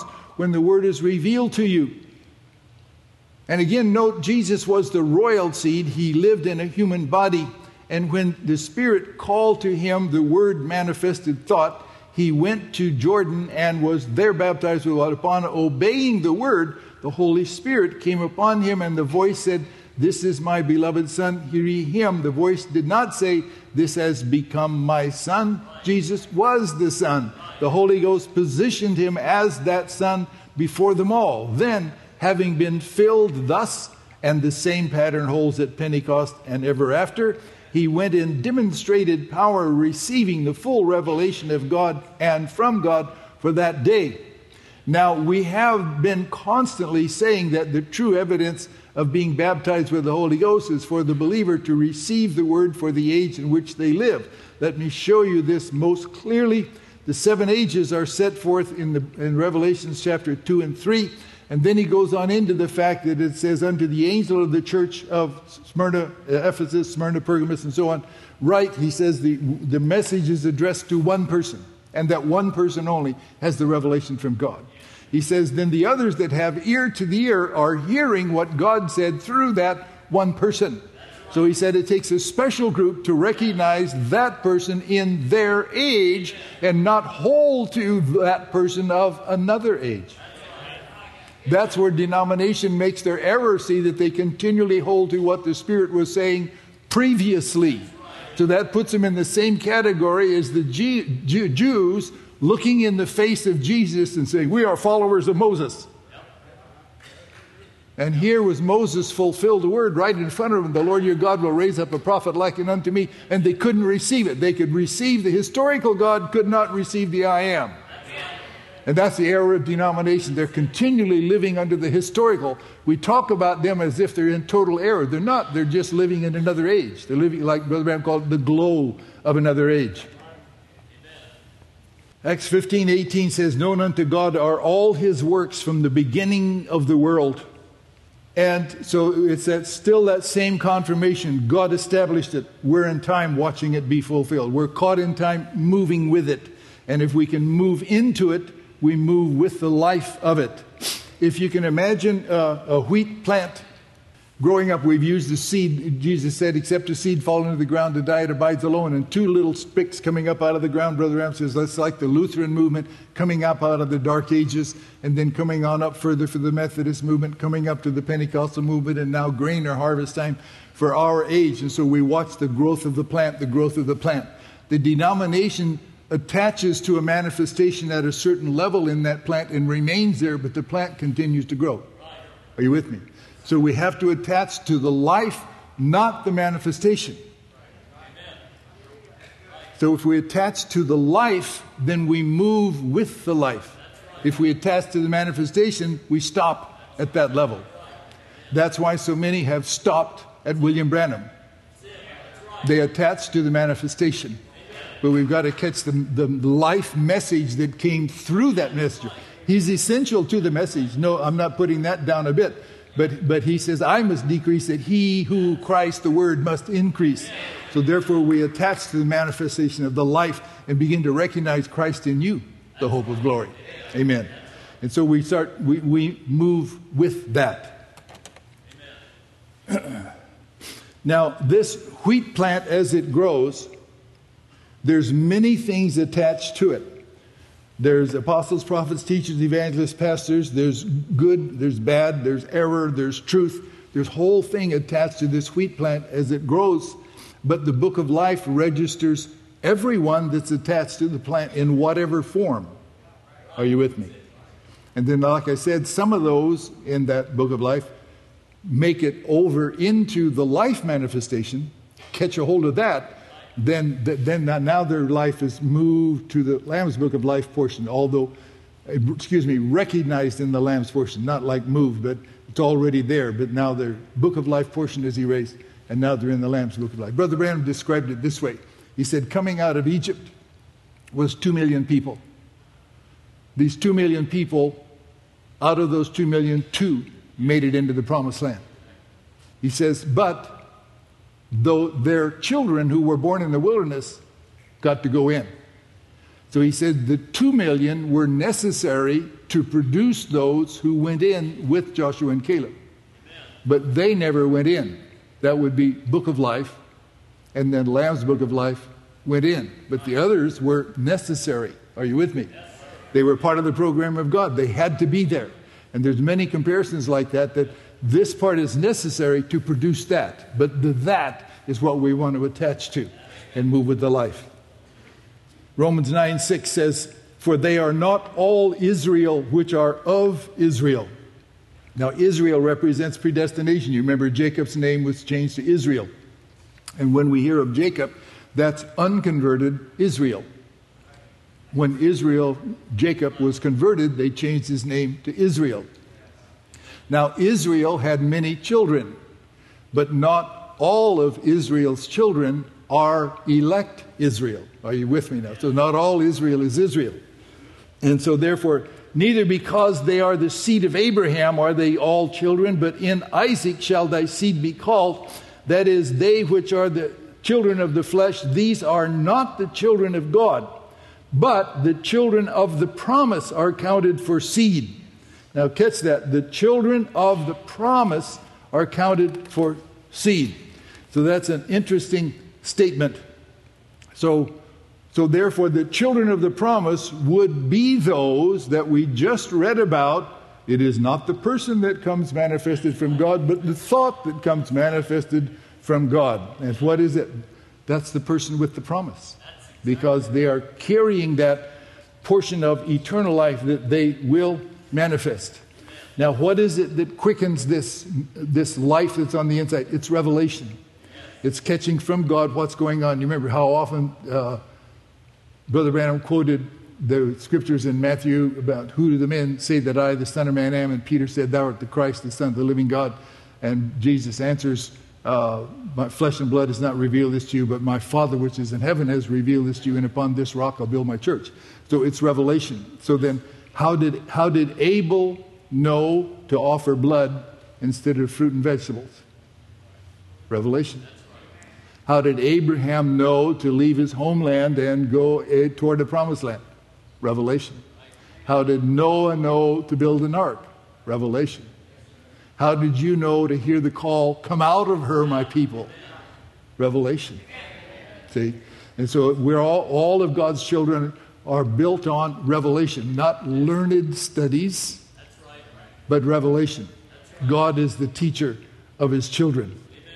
when the Word is revealed to you. And again, note, Jesus was the royal seed. He lived in a human body. And when the Spirit called to him the Word manifested thought, he went to Jordan and was there baptized with water. Upon obeying the Word, the Holy Spirit came upon him, and the voice said, "This is my beloved Son, hear ye him." The voice did not say, "This has become my Son." Jesus was the Son. The Holy Ghost positioned him as that Son before them all. Then, having been filled thus, and the same pattern holds at Pentecost and ever after, he went in demonstrated power, receiving the full revelation of God and from God for that day. Now, we have been constantly saying that the true evidence of being baptized with the Holy Ghost is for the believer to receive the Word for the age in which they live. Let me show you this most clearly. The 7 ages are set forth in Revelation chapter 2 and 3. And then he goes on into the fact that it says, "Unto the angel of the church of Smyrna, Ephesus, Smyrna, Pergamos," and so on. Right, he says the message is addressed to one person, and that one person only has the revelation from God. He says, "Then the others that have ear to the ear are hearing what God said through that one person." So he said it takes a special group to recognize that person in their age and not hold to that person of another age. That's where denomination makes their error, see that they continually hold to what the Spirit was saying previously. So that puts them in the same category as the Jews looking in the face of Jesus and saying, "We are followers of Moses." And here was Moses fulfilled the word right in front of them. "The Lord your God will raise up a prophet like unto me." And they couldn't receive it. They could receive the historical God, could not receive the I am. And that's the error of denomination. They're continually living under the historical. We talk about them as if they're in total error. They're not. They're just living in another age. They're living, like Brother Branham called it, the glow of another age. Acts 15:18 says, "Known unto God are all his works from the beginning of the world." And so it's still that same confirmation. God established it. We're in time watching it be fulfilled. We're caught in time moving with it. And if we can move into it, we move with the life of it. If you can imagine a wheat plant growing up, we've used the seed. Jesus said, "Except a seed fall into the ground to die, it abides alone." And 2 little spicks coming up out of the ground. Brother Ram says that's like the Lutheran movement coming up out of the Dark Ages, and then coming on up further for the Methodist movement, coming up to the Pentecostal movement, and now grain or harvest time for our age. And so we watch the growth of the plant, the growth of the plant. The denomination attaches to a manifestation at a certain level in that plant and remains there, but the plant continues to grow. Are you with me? So we have to attach to the life, not the manifestation. So if we attach to the life, then we move with the life. If we attach to the manifestation, we stop at that level. That's why so many have stopped at William Branham. They attach to the manifestation. But we've got to catch the life message that came through that messenger. He's essential to the message. No, I'm not putting that down a bit. But he says, "I must decrease, that he who, Christ, the Word, must increase." So therefore we attach to the manifestation of the life and begin to recognize Christ in you, the hope of glory. Amen. And so we move with that. Now, this wheat plant, as it grows, there's many things attached to it. There's apostles, prophets, teachers, evangelists, pastors. There's good, there's bad, there's error, there's truth. There's whole thing attached to this wheat plant as it grows. But the book of life registers everyone that's attached to the plant in whatever form. Are you with me? And then, like I said, some of those in that book of life make it over into the life manifestation, catch a hold of that. Then now their life is moved to the Lamb's Book of Life portion, recognized in the Lamb's portion, not like moved, but it's already there. But now their Book of Life portion is erased, and now they're in the Lamb's Book of Life. Brother Branham described it this way. He said, coming out of Egypt was 2 million people. These 2 million people, out of those 2 million, 2 made it into the Promised Land. He says, but though their children who were born in the wilderness got to go in. So he said the 2 million were necessary to produce those who went in with Joshua and Caleb. But they never went in. That would be Book of Life, and then Lamb's Book of Life went in. But the others were necessary. Are you with me? They were part of the program of God. They had to be there. And there's many comparisons like that, that this part is necessary to produce that. But that is what we want to attach to and move with the life. Romans 9:6 says, "For they are not all Israel which are of Israel." Now, Israel represents predestination. You remember Jacob's name was changed to Israel. And when we hear of Jacob, that's unconverted Israel. When Jacob was converted, they changed his name to Israel. Now, Israel had many children, but not all of Israel's children are elect Israel. Are you with me now? So not all Israel is Israel. And so therefore, neither because they are the seed of Abraham are they all children, but in Isaac shall thy seed be called. That is, they which are the children of the flesh, these are not the children of God, but the children of the promise are counted for seed. Now catch that. The children of the promise are counted for seed. So that's an interesting statement. So therefore the children of the promise would be those that we just read about. It is not the person that comes manifested from God, but the thought that comes manifested from God. And what is it? That's the person with the promise. Because they are carrying that portion of eternal life that they will manifest. Now, what is it that quickens this life that's on the inside? It's revelation. It's catching from God what's going on. You remember how often Brother Branham quoted the scriptures in Matthew about who do the men say that I, the Son of Man, am? And Peter said, thou art the Christ, the Son of the living God. And Jesus answers, my flesh and blood has not revealed this to you, but my Father which is in heaven has revealed this to you, and upon this rock I'll build my church. So it's revelation. So then how did Abel know to offer blood instead of fruit and vegetables? Revelation. How did Abraham know to leave his homeland and go toward the promised land? Revelation. How did Noah know to build an ark? Revelation. How did you know to hear the call, come out of her, my people? Revelation. See? And so we're all of God's children are built on revelation, not learned studies, but revelation. God is the teacher of his children.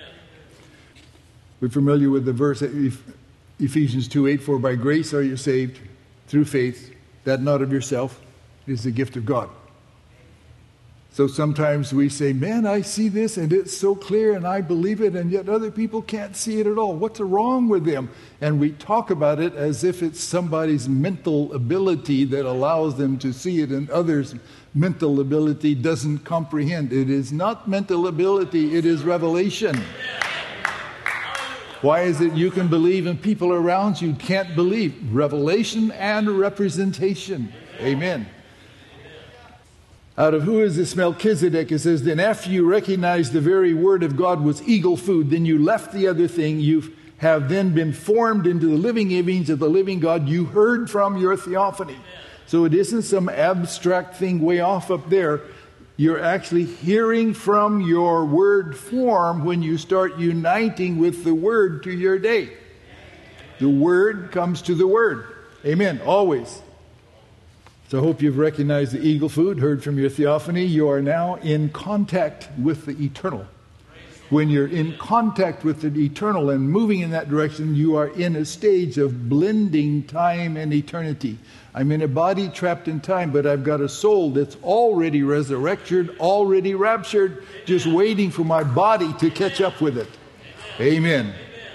We're familiar with the verse, Ephesians 2:8, for by grace are you saved through faith, that not of yourself, it is the gift of God. So sometimes we say, man, I see this and it's so clear and I believe it, and yet other people can't see it at all. What's wrong with them? And we talk about it as if it's somebody's mental ability that allows them to see it, and others' mental ability doesn't comprehend. It is not mental ability, it is revelation. Why is it you can believe and people around you can't believe? Revelation and representation. Amen. Out of who is this Melchizedek? It says, then after you recognize the very word of God was eagle food, then you left the other thing. You have then been formed into the living image of the living God. You heard from your theophany. So it isn't some abstract thing way off up there. You're actually hearing from your word form when you start uniting with the word to your day. The word comes to the word. Amen. Always. So I hope you've recognized the eagle food, heard from your theophany. You are now in contact with the eternal. When you're in contact with the eternal and moving in that direction, you are in a stage of blending time and eternity. I'm in a body trapped in time, but I've got a soul that's already resurrected, already raptured, just waiting for my body to catch up with it. Amen.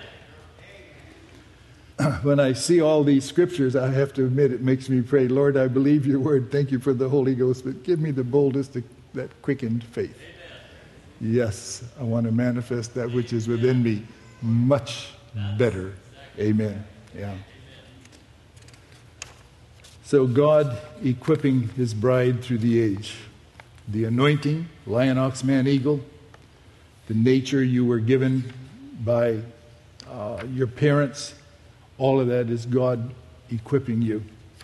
When I see all these scriptures, I have to admit it makes me pray, Lord, I believe your word. Thank you for the Holy Ghost, but give me the boldest, that quickened faith. Yes, I want to manifest that which is within me much better. Amen. Yeah. So God equipping his bride through the age. The anointing, lion, ox, man, eagle. The nature you were given by your parents. All of that is God equipping you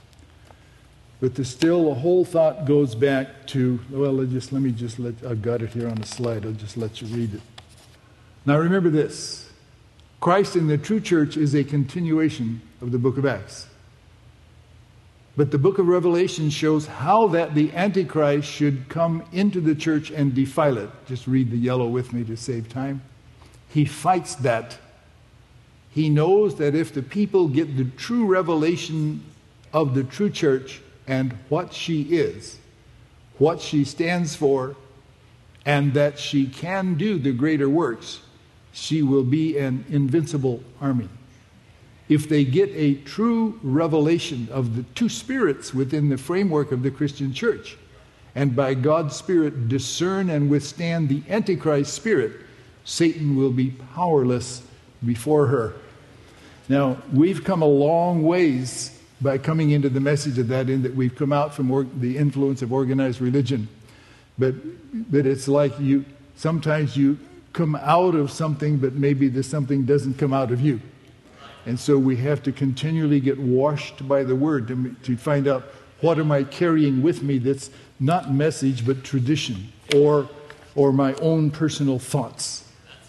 But the whole thought goes back to, well, I've got it here on the slide. I'll just let you read it. Now remember this. Christ in the true church is a continuation of the book of Acts. But the book of Revelation shows how that the Antichrist should come into the church and defile it. Just read the yellow with me to save time. He fights that. He knows that if the people get the true revelation of the true church and what she is, what she stands for, and that she can do the greater works, she will be an invincible army. If they get a true revelation of the two spirits within the framework of the Christian church, and by God's Spirit discern and withstand the Antichrist spirit, Satan will be powerless before her. Now, we've come a long ways by coming into the message of that, in that we've come out from the influence of organized religion. But it's like sometimes you come out of something, but maybe the something doesn't come out of you. And so we have to continually get washed by the Word to find out, what am I carrying with me that's not message but tradition or my own personal thoughts.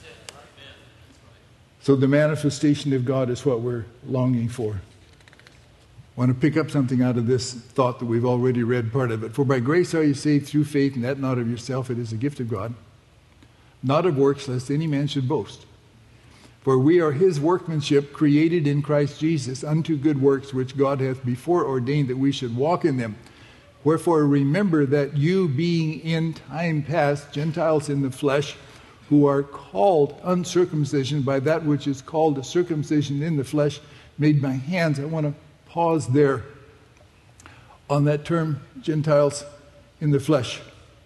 So the manifestation of God is what we're longing for. I want to pick up something out of this thought that we've already read part of it. For by grace are you saved through faith, and that not of yourself, it is a gift of God, not of works, lest any man should boast. For we are his workmanship, created in Christ Jesus, unto good works, which God hath before ordained that we should walk in them. Wherefore remember that you, being in time past Gentiles in the flesh, who are called uncircumcision by that which is called a circumcision in the flesh, made by hands. I want to pause there on that term, Gentiles in the flesh.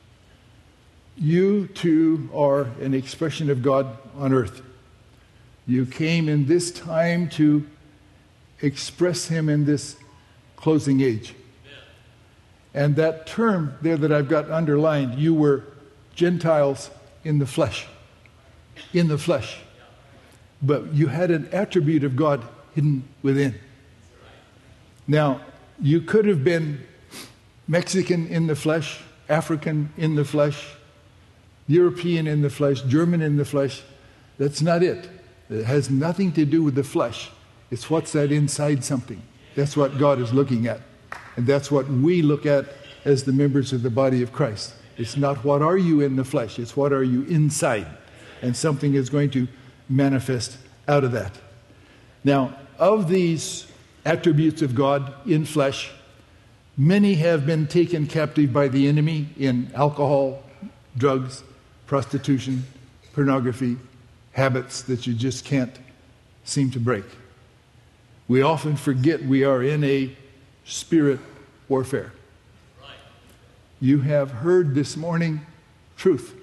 You too are an expression of God on earth. You came in this time to express him in this closing age. And that term there that I've got underlined, you were Gentiles in the flesh. In the flesh. But you had an attribute of God hidden within. Now, you could have been Mexican in the flesh, African in the flesh, European in the flesh, German in the flesh. That's not it. It has nothing to do with the flesh. It's what's that inside something. That's what God is looking at. And that's what we look at as the members of the body of Christ. It's not what are you in the flesh. It's what are you inside. And something is going to manifest out of that. Now, of these attributes of God in flesh, many have been taken captive by the enemy in alcohol, drugs, prostitution, pornography, habits that you just can't seem to break. We often forget we are in a spirit warfare. You have heard this morning truth.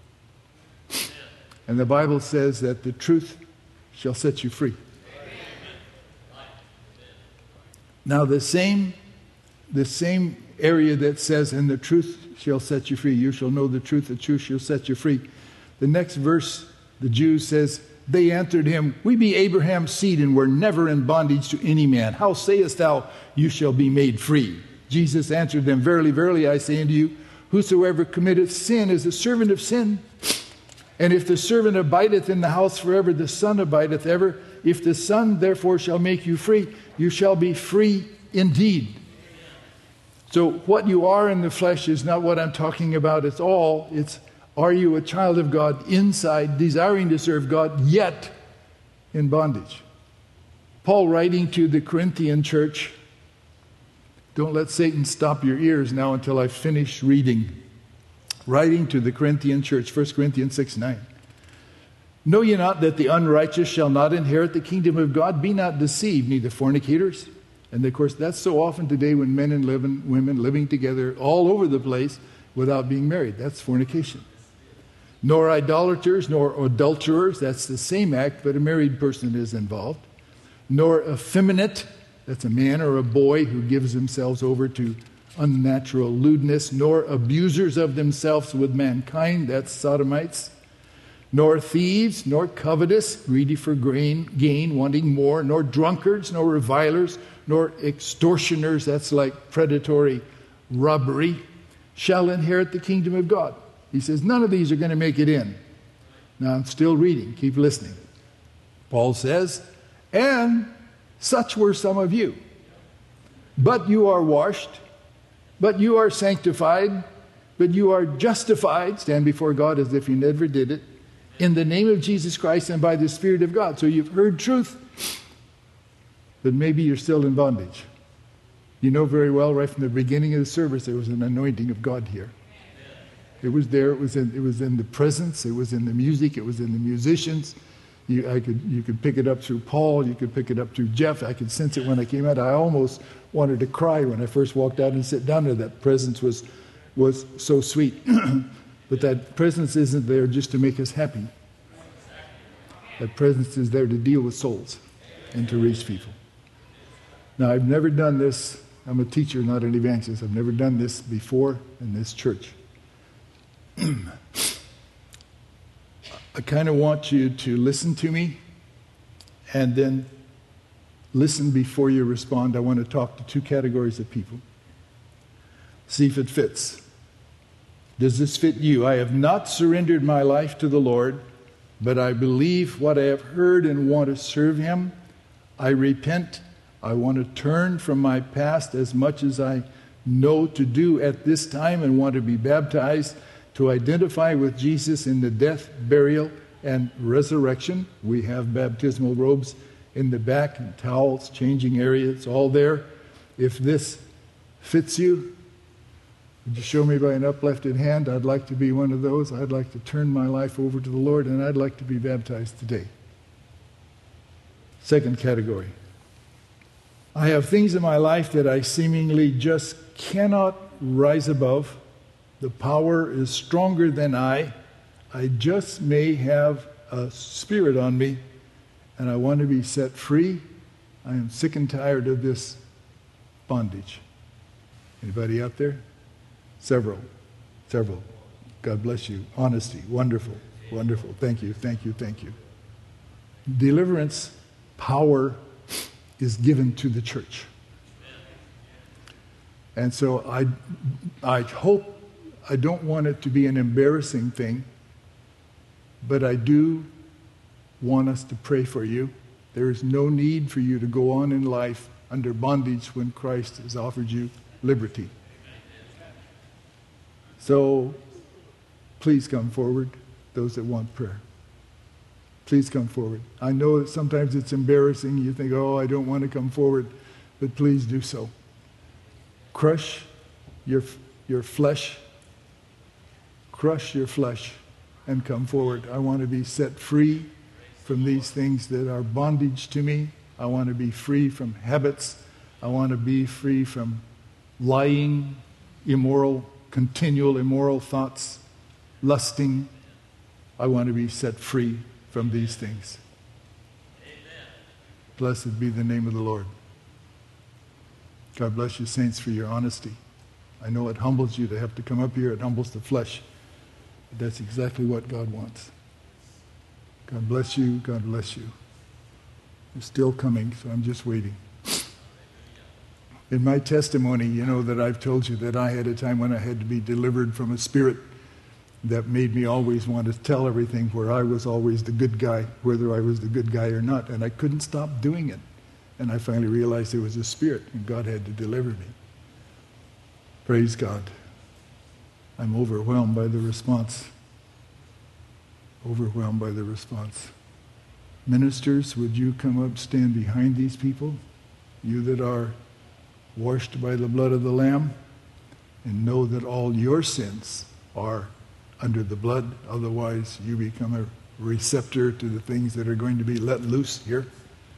And the Bible says that the truth shall set you free. Now the same area that says, and the truth shall set you free, you shall know the truth shall set you free. The next verse, the Jews says, they answered him, we be Abraham's seed and were never in bondage to any man. How sayest thou, you shall be made free? Jesus answered them, verily, verily, I say unto you, whosoever committeth sin is a servant of sin. And if the servant abideth in the house forever, the Son abideth ever. If the Son therefore shall make you free, you shall be free indeed. So what you are in the flesh is not what I'm talking about at all. It's, are you a child of God inside, desiring to serve God, yet in bondage? Paul, writing to the Corinthian church, don't let Satan stop your ears now until I finish reading. Writing to the Corinthian church, 1 Corinthians 6:9. Know ye not that the unrighteous shall not inherit the kingdom of God? Be not deceived, neither fornicators. And of course, that's so often today when men and women living together all over the place without being married. That's fornication. Nor idolaters, nor adulterers. That's the same act, but a married person is involved. Nor effeminate. That's a man or a boy who gives themselves over to unnatural lewdness. Nor abusers of themselves with mankind. That's sodomites. Nor thieves, nor covetous, greedy for gain, wanting more, nor drunkards, nor revilers, nor extortioners, that's like predatory robbery, shall inherit the kingdom of God. He says none of these are going to make it in. Now I'm still reading, keep listening. Paul says, and such were some of you. But you are washed, but you are sanctified, but you are justified, stand before God as if you never did it, in the name of Jesus Christ and by the Spirit of God. So you've heard truth, but maybe you're still in bondage. You know very well right from the beginning of the service there was an anointing of God here. It was there, it was in the presence, it was in the music, it was in the musicians. You could pick it up through Paul, you could pick it up through Jeff. I could sense it when I came out. I almost wanted to cry when I first walked out and sat down there. That presence was so sweet. But that presence isn't there just to make us happy. That presence is there to deal with souls and to reach people. Now, I've never done this. I'm a teacher, not an evangelist. I've never done this before in this church. I kind of want you to listen to me and then listen before you respond. I want to talk to two categories of people. See if it fits. Does this fit you? I have not surrendered my life to the Lord, but I believe what I have heard and want to serve Him. I repent. I want to turn from my past as much as I know to do at this time and want to be baptized to identify with Jesus in the death, burial, and resurrection. We have baptismal robes in the back and towels, changing area. It's all there. If this fits you, would you show me by an uplifted hand? I'd like to be one of those. I'd like to turn my life over to the Lord, and I'd like to be baptized today. Second category. I have things in my life that I seemingly just cannot rise above. The power is stronger than I. I just may have a spirit on me, and I want to be set free. I am sick and tired of this bondage. Anybody out there? Several. God bless you. Honesty. Wonderful. Thank you. Deliverance power is given to the church. And so I hope, I don't want it to be an embarrassing thing, but I do want us to pray for you. There is no need for you to go on in life under bondage when Christ has offered you liberty. So please come forward, those that want prayer. Please come forward. I know that sometimes it's embarrassing. You think, oh, I don't want to come forward, but please do so. Crush your flesh. Crush your flesh and come forward. I want to be set free from these things that are bondage to me. I want to be free from habits. I want to be free from lying, continual immoral thoughts, lusting. I want to be set free from these things. Amen. Blessed be the name of the Lord. God bless you, saints, for your honesty. I know it humbles you to have to come up here. It humbles the flesh. But that's exactly what God wants. God bless you. God bless you. It's still coming, so I'm just waiting. In my testimony, you know that I've told you that I had a time when I had to be delivered from a spirit that made me always want to tell everything, where I was always the good guy, whether I was the good guy or not. And I couldn't stop doing it. And I finally realized it was a spirit, and God had to deliver me. Praise God. I'm overwhelmed by the response. Overwhelmed by the response. Ministers, would you come up, stand behind these people? You that are washed by the blood of the Lamb, and know that all your sins are under the blood. Otherwise, you become a receptor to the things that are going to be let loose here.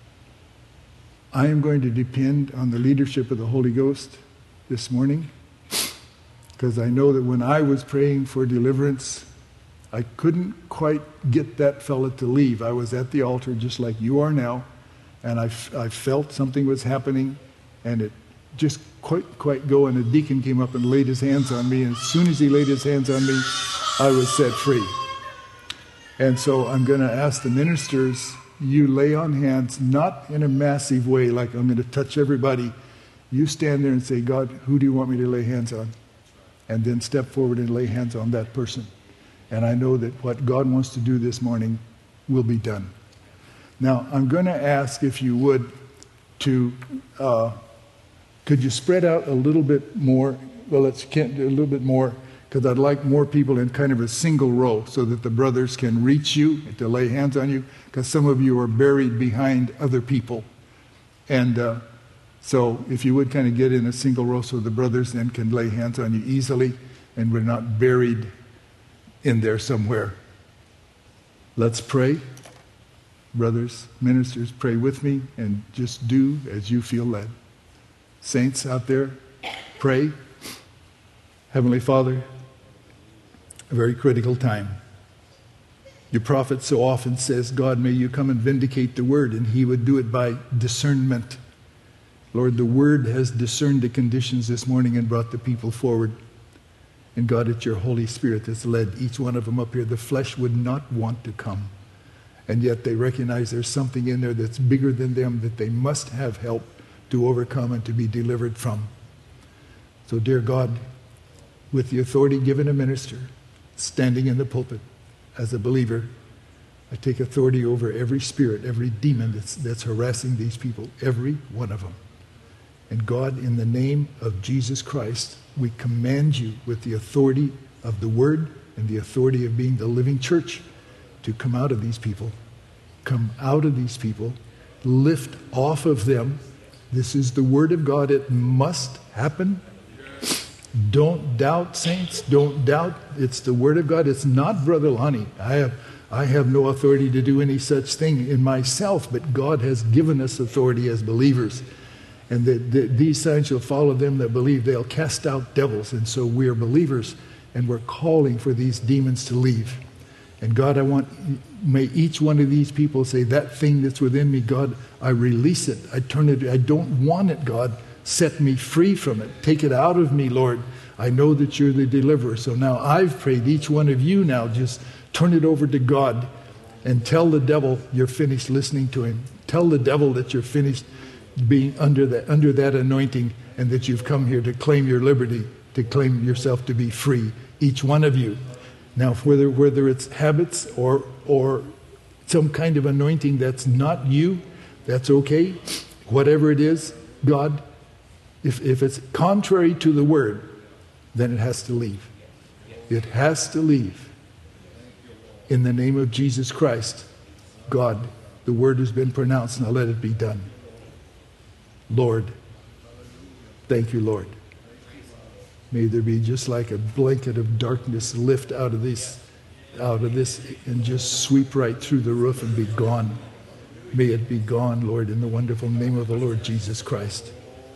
I am going to depend on the leadership of the Holy Ghost this morning, because I know that when I was praying for deliverance, I couldn't quite get that fella to leave. I was at the altar just like you are now, and I felt something was happening, and it just quite go, and a deacon came up and laid his hands on me, and as soon as he laid his hands on me, I was set free. And so I'm going to ask the ministers you lay on hands, not in a massive way like I'm going to touch everybody. You stand there and say, God, who do you want me to lay hands on? And then step forward and lay hands on that person. And I know that what God wants to do this morning will be done. Now, I'm going to ask, if you would, to could you spread out a little bit more? Well, let's do a little bit more, because I'd like more people in kind of a single row so that the brothers can reach you to lay hands on you, because some of you are buried behind other people. And so if you would kind of get in a single row so the brothers then can lay hands on you easily and we're not buried in there somewhere. Let's pray. Brothers, ministers, pray with me and just do as you feel led. Saints out there, pray. Heavenly Father, a very critical time. Your prophet so often says, God, may you come and vindicate the word, and he would do it by discernment. Lord, the word has discerned the conditions this morning and brought the people forward. And God, it's your Holy Spirit that's led each one of them up here. The flesh would not want to come. And yet they recognize there's something in there that's bigger than them that they must have help to overcome and to be delivered from. So, dear God, with the authority given a minister, standing in the pulpit as a believer, I take authority over every spirit, every demon that's harassing these people, every one of them. And God, in the name of Jesus Christ, we command you with the authority of the Word and the authority of being the living church to come out of these people. Come out of these people. Lift off of them. This is the Word of God. It must happen. Don't doubt, saints. Don't doubt. It's the Word of God. It's not Brother Lonnie. I have no authority to do any such thing in myself, but God has given us authority as believers. And these signs shall follow them that believe. They'll cast out devils. And so we are believers, and we're calling for these demons to leave. And God, may each one of these people say, that thing that's within me, God, I release it. I turn it. I don't want it, God. Set me free from it. Take it out of me, Lord. I know that you're the deliverer. So now I've prayed. Each one of you now just turn it over to God and tell the devil you're finished listening to him. Tell the devil that you're finished being under that anointing, and that you've come here to claim your liberty, to claim yourself to be free. Each one of you. Now, whether it's habits or some kind of anointing that's not you, that's okay. Whatever it is, God, if it's contrary to the word, then it has to leave. It has to leave. In the name of Jesus Christ, God, the word has been pronounced. Now let it be done. Lord, thank you, Lord. May there be just like a blanket of darkness lift out of this and just sweep right through the roof and be gone. May it be gone, Lord, in the wonderful name of the Lord Jesus Christ.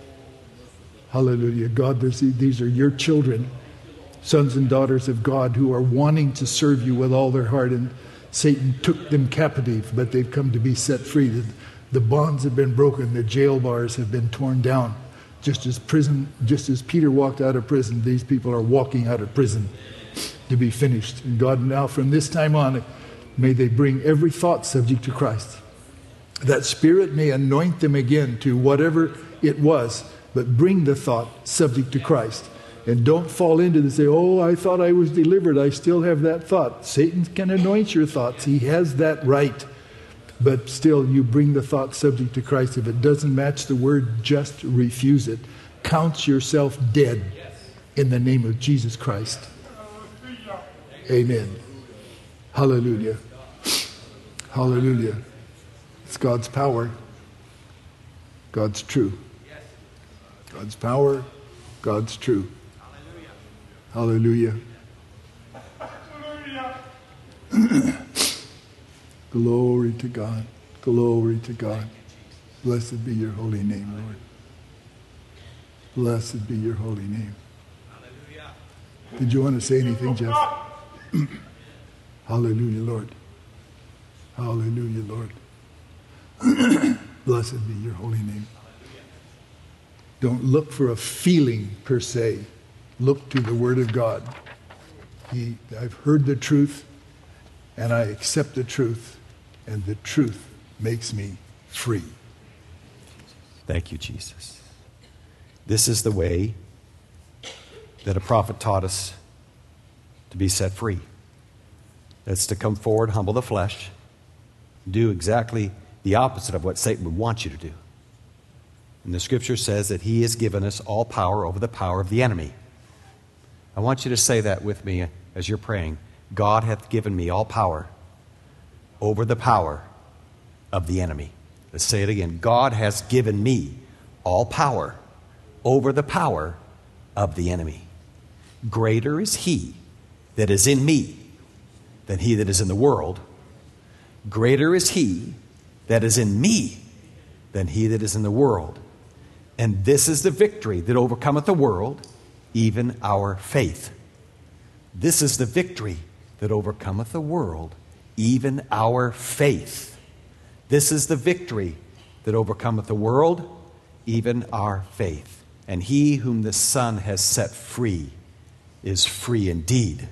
Hallelujah. God, these are your children, sons and daughters of God, who are wanting to serve you with all their heart, and Satan took them captive, but they've come to be set free. The bonds have been broken. The jail bars have been torn down. Just as Peter walked out of prison, these people are walking out of prison to be finished. And God, now from this time on, may they bring every thought subject to Christ. That Spirit may anoint them again to whatever it was, but bring the thought subject to Christ. And don't fall into this, say, oh, I thought I was delivered. I still have that thought. Satan can anoint your thoughts. He has that right. But still, you bring the thought subject to Christ. If it doesn't match the word, just refuse it. Count yourself dead in the name of Jesus Christ. Amen. Hallelujah. Hallelujah. It's God's power. God's true. God's power. God's true. Hallelujah. Glory to God. Glory to God. Blessed be your holy name, Lord. Blessed be your holy name. Did you want to say anything, Jeff? Hallelujah, Lord. Hallelujah, Lord. Blessed be your holy name. Don't look for a feeling per se. Look to the Word of God. I've heard the truth, and I accept the truth, and the truth makes me free. Thank you, Jesus. This is the way that a prophet taught us to be set free. That's to come forward, humble the flesh, do exactly the opposite of what Satan would want you to do. And the scripture says that he has given us all power over the power of the enemy. I want you to say that with me as you're praying. God hath given me all power over the power of the enemy. Let's say it again. God has given me all power over the power of the enemy. Greater is he that is in me than he that is in the world. Greater is he that is in me than he that is in the world. And this is the victory that overcometh the world, even our faith. This is the victory that overcometh the world, even our faith. This is the victory that overcometh the world, even our faith. And he whom the Son has set free is free indeed.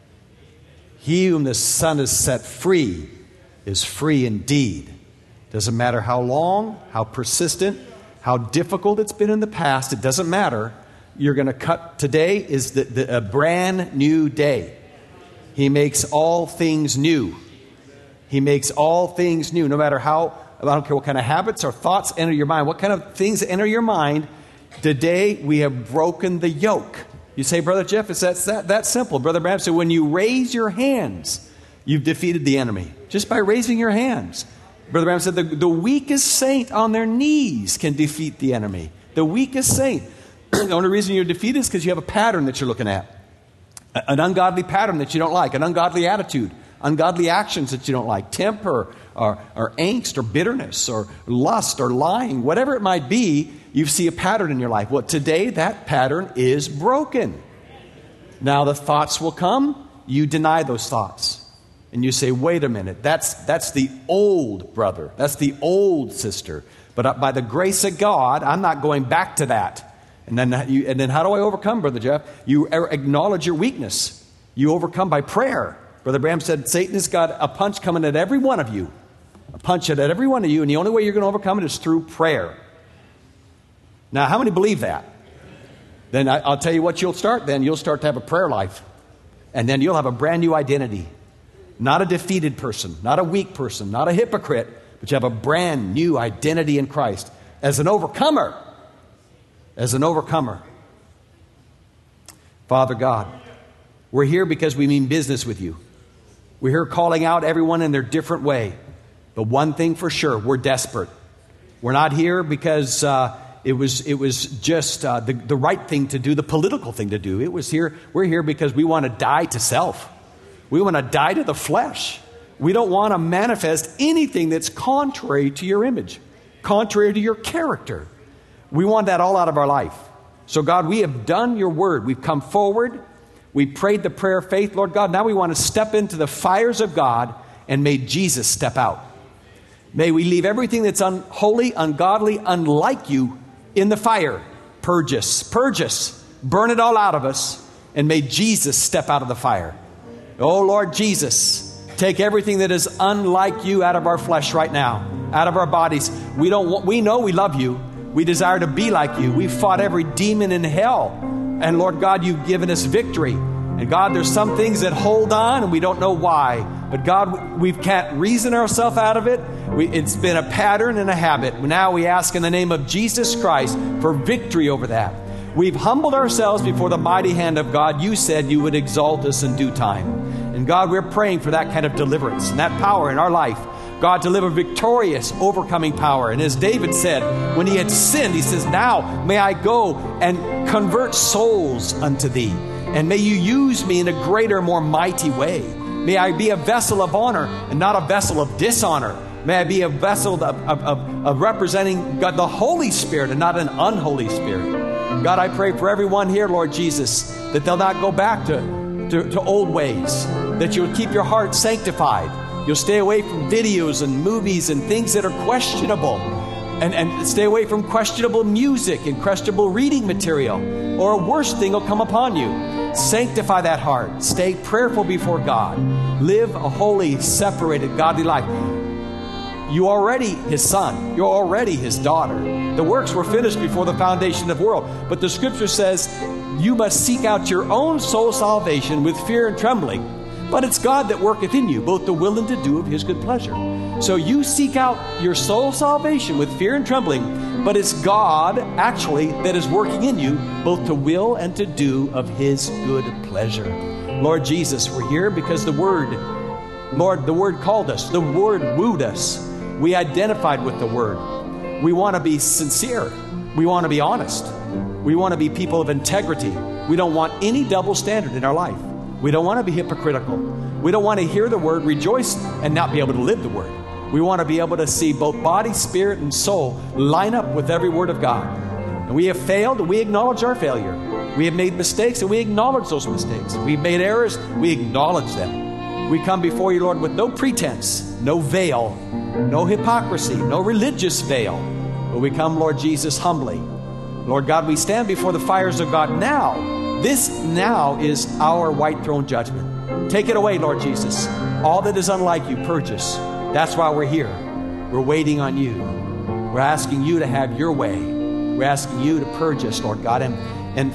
He whom the Son has set free is free indeed. Doesn't matter how long, how persistent, how difficult it's been in the past. It doesn't matter. You're going to cut. Today is a brand new day. He makes all things new. He makes all things new. No matter how, I don't care what kind of habits or thoughts enter your mind, what kind of things enter your mind. Today we have broken the yoke. You say, Brother Jeff, it's that simple. Brother Branham said, when you raise your hands, you've defeated the enemy. Just by raising your hands. Brother Branham said, the weakest saint on their knees can defeat the enemy. The weakest saint. The only reason you're defeated is because you have a pattern that you're looking at. An ungodly pattern that you don't like. An ungodly attitude. Ungodly actions that you don't like. Temper or angst or bitterness or lust or lying. Whatever it might be, you see a pattern in your life. Well, today that pattern is broken. Now the thoughts will come. You deny those thoughts. And you say, wait a minute. That's the old brother. That's the old sister. But by the grace of God, I'm not going back to that. And then how do I overcome, Brother Jeff? You acknowledge your weakness. You overcome by prayer. Brother Branham said, Satan has got a punch coming at every one of you. A punch at every one of you. And the only way you're going to overcome it is through prayer. Now, how many believe that? Then I'll tell you what you'll start then. You'll start to have a prayer life. And then you'll have a brand new identity. Not a defeated person. Not a weak person. Not a hypocrite. But you have a brand new identity in Christ. As an overcomer. As an overcomer. Father God, we're here because we mean business with you. We're here calling out everyone in their different way. But one thing for sure, we're desperate. We're not here because it was just the right thing to do, the political thing to do. We're here because we want to die to self. We want to die to the flesh. We don't want to manifest anything that's contrary to your image, contrary to your character. We want that all out of our life. So God, we have done your word. We've come forward. We prayed the prayer of faith. Lord God, now we want to step into the fires of God and may Jesus step out. May we leave everything that's unholy, ungodly, unlike you in the fire. Purge us. Burn it all out of us. And may Jesus step out of the fire. Oh Lord Jesus, take everything that is unlike you out of our flesh right now, out of our bodies. We know we love you. We desire to be like you. We've fought every demon in hell. And Lord God, you've given us victory. And God, there's some things that hold on and we don't know why. But God, we can't reason ourselves out of it. It's been a pattern and a habit. Now we ask in the name of Jesus Christ for victory over that. We've humbled ourselves before the mighty hand of God. You said you would exalt us in due time. And God, we're praying for that kind of deliverance and that power in our life. God, to live a victorious, overcoming power. And as David said, when he had sinned, he says, now may I go and convert souls unto thee. And may you use me in a greater, more mighty way. May I be a vessel of honor and not a vessel of dishonor. May I be a vessel of representing God, the Holy Spirit, and not an unholy spirit. God, I pray for everyone here, Lord Jesus, that they'll not go back to old ways. That you'll keep your heart sanctified. You'll stay away from videos and movies and things that are questionable. And stay away from questionable music and questionable reading material. Or a worse thing will come upon you. Sanctify that heart. Stay prayerful before God. Live a holy, separated, godly life. You are already his son. You're already his daughter. The works were finished before the foundation of the world. But the scripture says you must seek out your own soul salvation with fear and trembling. But it's God that worketh in you, both to will and to do of his good pleasure. So you seek out your soul salvation with fear and trembling, but it's God actually that is working in you, both to will and to do of his good pleasure. Lord Jesus, we're here because the Word called us. The Word wooed us. We identified with the Word. We want to be sincere. We want to be honest. We want to be people of integrity. We don't want any double standard in our life. We don't want to be hypocritical. We don't want to hear the Word, rejoice, and not be able to live the Word. We want to be able to see both body, spirit, and soul line up with every Word of God. And we have failed, and we acknowledge our failure. We have made mistakes, and we acknowledge those mistakes. We've made errors, we acknowledge them. We come before you, Lord, with no pretense, no veil, no hypocrisy, no religious veil. But we come, Lord Jesus, humbly. Lord God, we stand before the fires of God now. This now is our white throne judgment. Take it away, Lord Jesus. All that is unlike you, purge us. That's why we're here. We're waiting on you. We're asking you to have your way. We're asking you to purge us, Lord God. And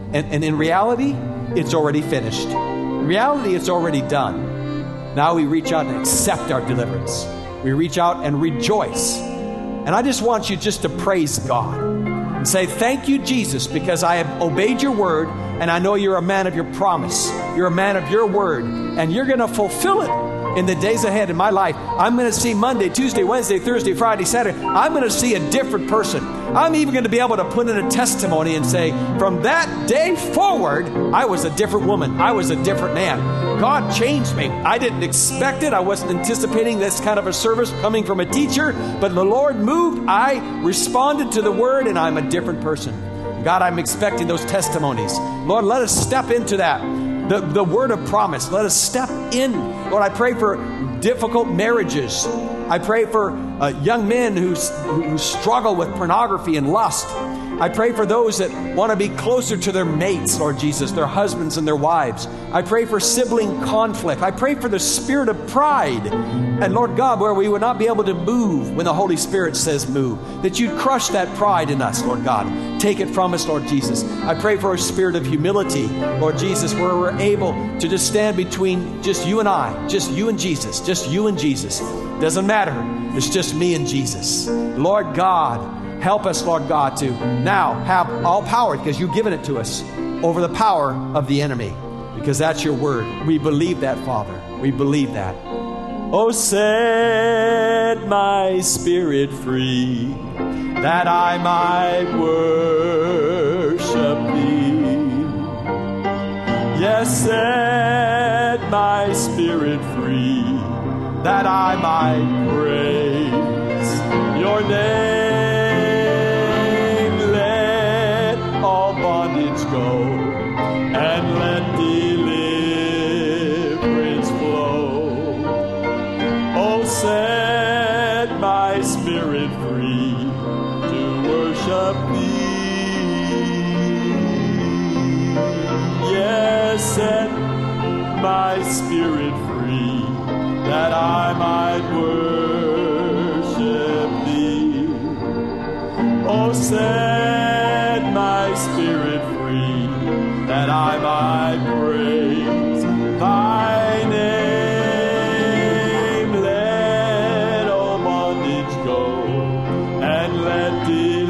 in reality, it's already finished. In reality, it's already done. Now we reach out and accept our deliverance. We reach out and rejoice. And I just want you just to praise God and say, thank you, Jesus, because I have obeyed your word, and I know you're a man of your promise. You're a man of your word, and you're going to fulfill it in the days ahead in my life. I'm going to see Monday, Tuesday, Wednesday, Thursday, Friday, Saturday. I'm going to see a different person. I'm even going to be able to put in a testimony and say, from that day forward, I was a different woman. I was a different man. God changed me. I didn't expect it. I wasn't anticipating this kind of a service coming from a teacher, but the Lord moved. I responded to the word, and I'm a different person. God, I'm expecting those testimonies. Lord, let us step into that. The word of promise. Let us step in. Lord, I pray for difficult marriages. I pray for young men who struggle with pornography and lust. I pray for those that want to be closer to their mates, Lord Jesus, their husbands and their wives. I pray for sibling conflict. I pray for the spirit of pride. And Lord God, where we would not be able to move when the Holy Spirit says move, that you'd crush that pride in us, Lord God. Take it from us, Lord Jesus. I pray for a spirit of humility, Lord Jesus, where we're able to just stand between just you and I, just you and Jesus, just you and Jesus. Doesn't matter. It's just me and Jesus. Lord God, help us, Lord God, to now have all power, because you've given it to us, over the power of the enemy, because that's your word. We believe that, Father. We believe that. Oh, set my spirit free, that I might worship thee. Yes, set my spirit free, that I might praise your name. Go and let deliverance flow. Oh, set my spirit free to worship thee. Yes, set my spirit free, that I might worship thee. Oh, set my spirit free, that I might praise thy name. Let all bondage go, and let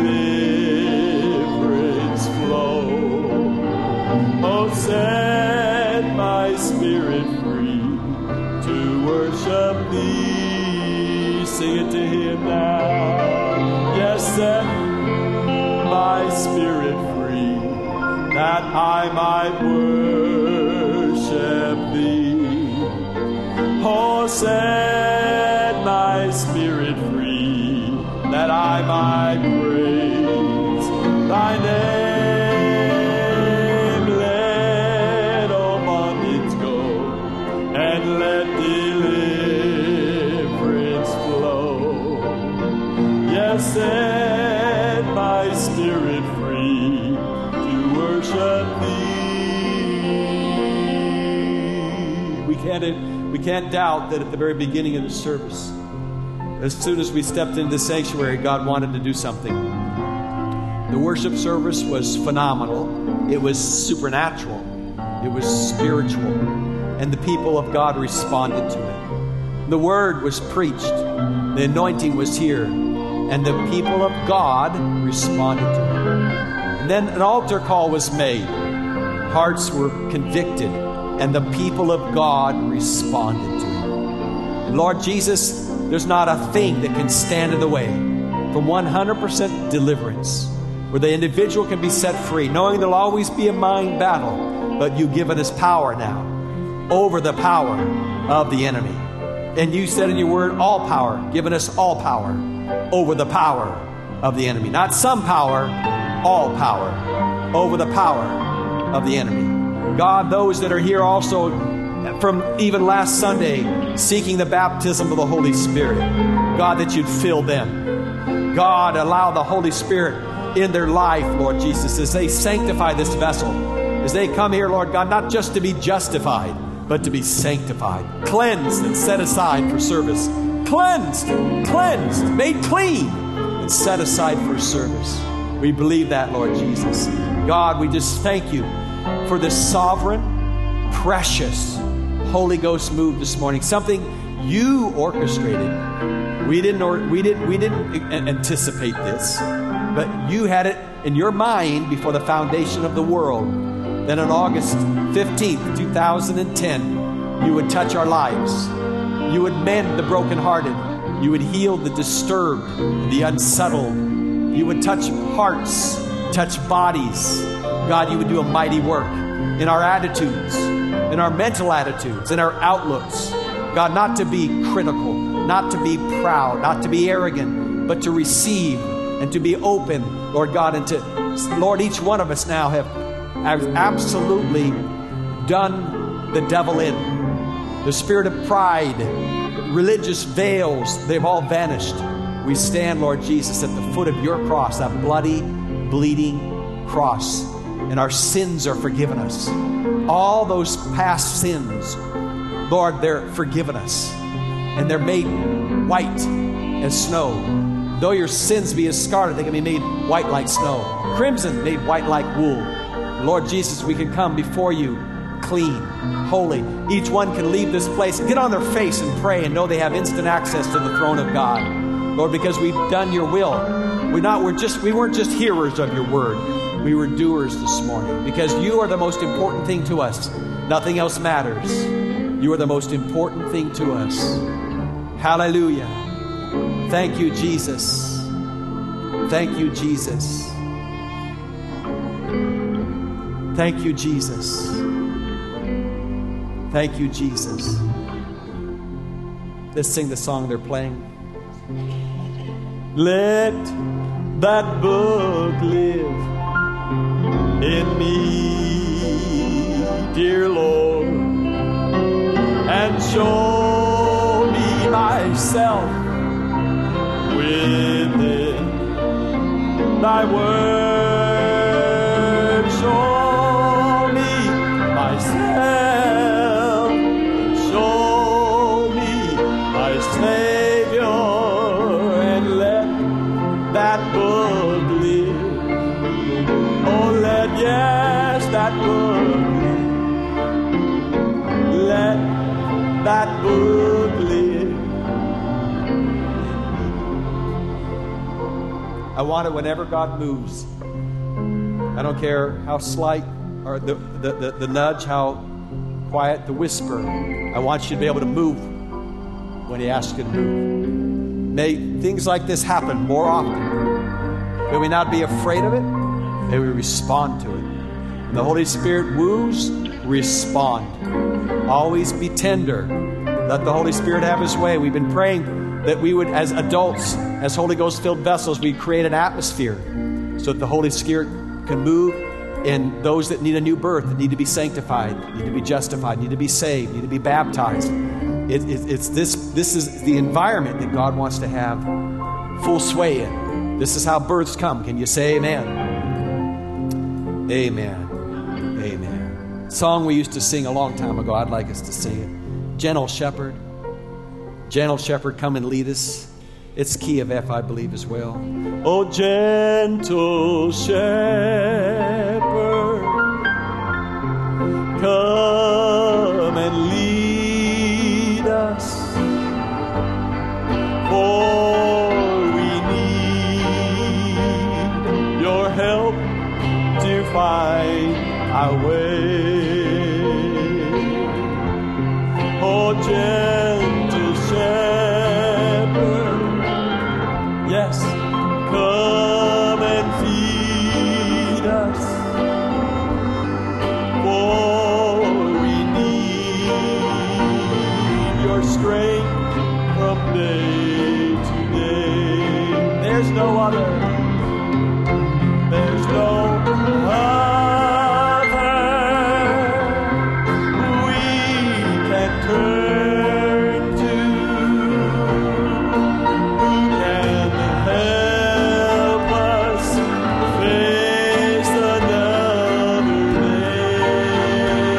deliverance flow. Oh, set my spirit free to worship thee. Sing it to him now. Yes, set my spirit free, that I might worship thee. Oh, set my spirit free, that I might praise thy name. Let all bondage go, and let deliverance flow. Yes, set my spirit free to worship thee. We can't doubt that at the very beginning of the service, As soon as we stepped into the sanctuary, God wanted to do something. The worship service was phenomenal. It was supernatural. It was spiritual. And the people of God responded to it. The word was preached. The anointing was here. And the people of God responded to it. And then an altar call was made. Hearts were convicted. And the people of God responded to it. And Lord Jesus, there's not a thing that can stand in the way from 100% deliverance, where the individual can be set free, knowing there'll always be a mind battle, but you've given us power now over the power of the enemy. And you said in your word, all power, given us all power over the power of the enemy. Not some power, all power over the power of the enemy. God, those that are here also from even last Sunday, seeking the baptism of the Holy Spirit, God, that you'd fill them. God, allow the Holy Spirit in their life, Lord Jesus, as they sanctify this vessel, as they come here, Lord God, not just to be justified, but to be sanctified, cleansed and set aside for service. Cleansed, made clean, and set aside for service. We believe that, Lord Jesus. God, we just thank you for this sovereign, precious Holy Ghost move this morning. Something you orchestrated. We didn't anticipate this, but you had it in your mind before the foundation of the world. Then on August 15th, 2010, you would touch our lives. You would mend the brokenhearted. You would heal the disturbed, the unsettled. You would touch hearts, touch bodies. God, you would do a mighty work in our attitudes, in our mental attitudes, in our outlooks. God, not to be critical, not to be proud, not to be arrogant, but to receive and to be open, Lord God, and to, Lord, each one of us now have absolutely done the devil in. The spirit of pride, religious veils, they've all vanished. We stand, Lord Jesus, at the foot of your cross, that bloody, bleeding cross, and our sins are forgiven us. All those past sins, Lord, they're forgiven us, and they're made white as snow. Though your sins be as scarlet, they can be made white like snow. Crimson made white like wool. Lord Jesus, we can come before you clean, holy. Each one can leave this place, get on their face and pray and know they have instant access to the throne of God. Lord, because we've done your will. We weren't just hearers of your word. We were doers this morning, because you are the most important thing to us. Nothing else matters. You are the most important thing to us. Hallelujah. Thank you, Jesus. Thank you, Jesus. Thank you, Jesus. Thank you, Jesus. Let's sing the song they're playing. Let that book live in me, dear Lord, and show me myself within thy word. Show me myself, show me my Savior, and let that book live. Oh, let, yes, that book live. Let that book live. I want it whenever God moves. I don't care how slight or the nudge, how quiet the whisper. I want you to be able to move when he asks you to move. May things like this happen more often. May we not be afraid of it. May we respond to it. When the Holy Spirit woos, respond. Always be tender. Let the Holy Spirit have his way. We've been praying that we would, as adults, as Holy Ghost-filled vessels, we create an atmosphere so that the Holy Spirit can move in those that need a new birth, that need to be sanctified, need to be justified, need to be saved, need to be baptized. This is the environment that God wants to have full sway in. This is how births come. Can you say amen? Amen. Amen. Song we used to sing a long time ago. I'd like us to sing it. Gentle Shepherd, come and lead us. It's key of F, I believe, as well. Oh, gentle shepherd, come and lead us, for we need your help to find our way. Oh, gentle shepherd, yes, come and feed us, for we need your strength from day to day. There's no other. There's no other we can turn to, who can help us face another day.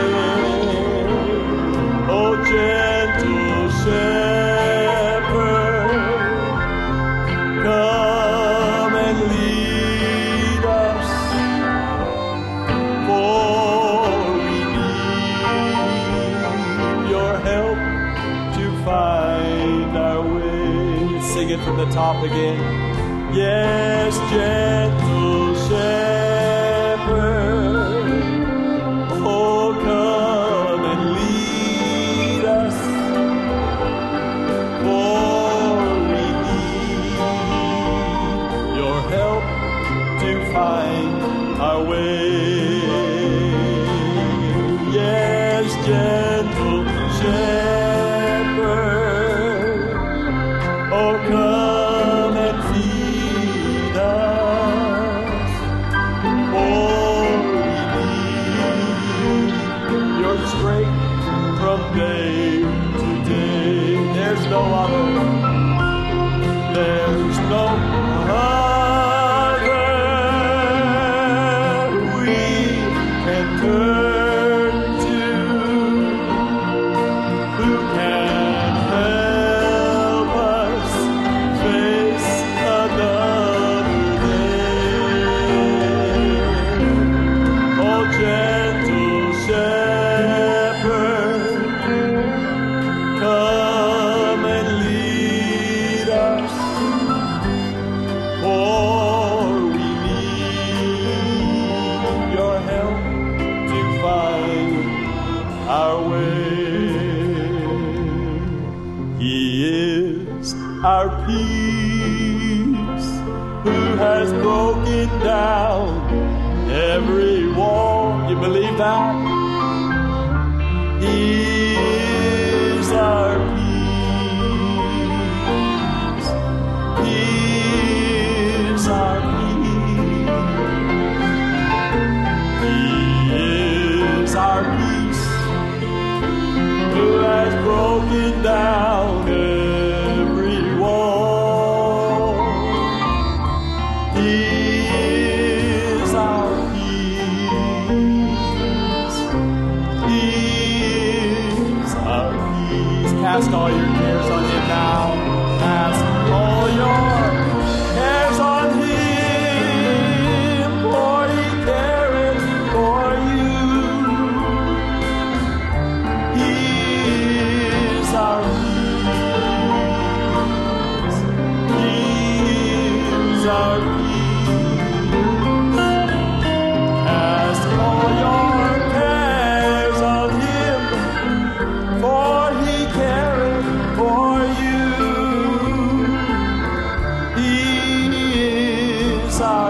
Oh, gentle shepherd, come and lead us, for we need your help to find our way. Sing it from the top again. Yes, gentle shepherd, oh, come and lead us, for we need your help to find our way. Yes, gentle shepherd, oh, come and feed us, for we need your strength from day to day. There's no other. There's no other we can turn to, who can help us face another day. Oh, gentle shepherd, come and lead us, for we need your help to find our way. He is our peace, who has broken down every wall. You believe that? He is our peace. He is our peace. He is our peace, who has broken down every wall. He is our peace. He is our peace. Cast all your cares on him now. Cast all your cares on him, for he careth for you. He is our peace. He is our peace. Cast all your cares on him, for he careth for you. He is our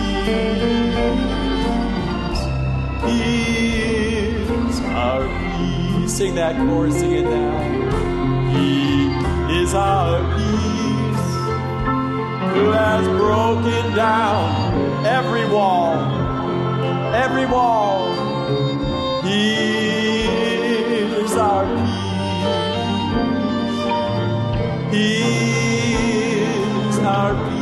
peace. He is our peace. Sing that chorus, sing it now. He is our peace, who has broken down every wall, every wall. He is our peace. He is our peace.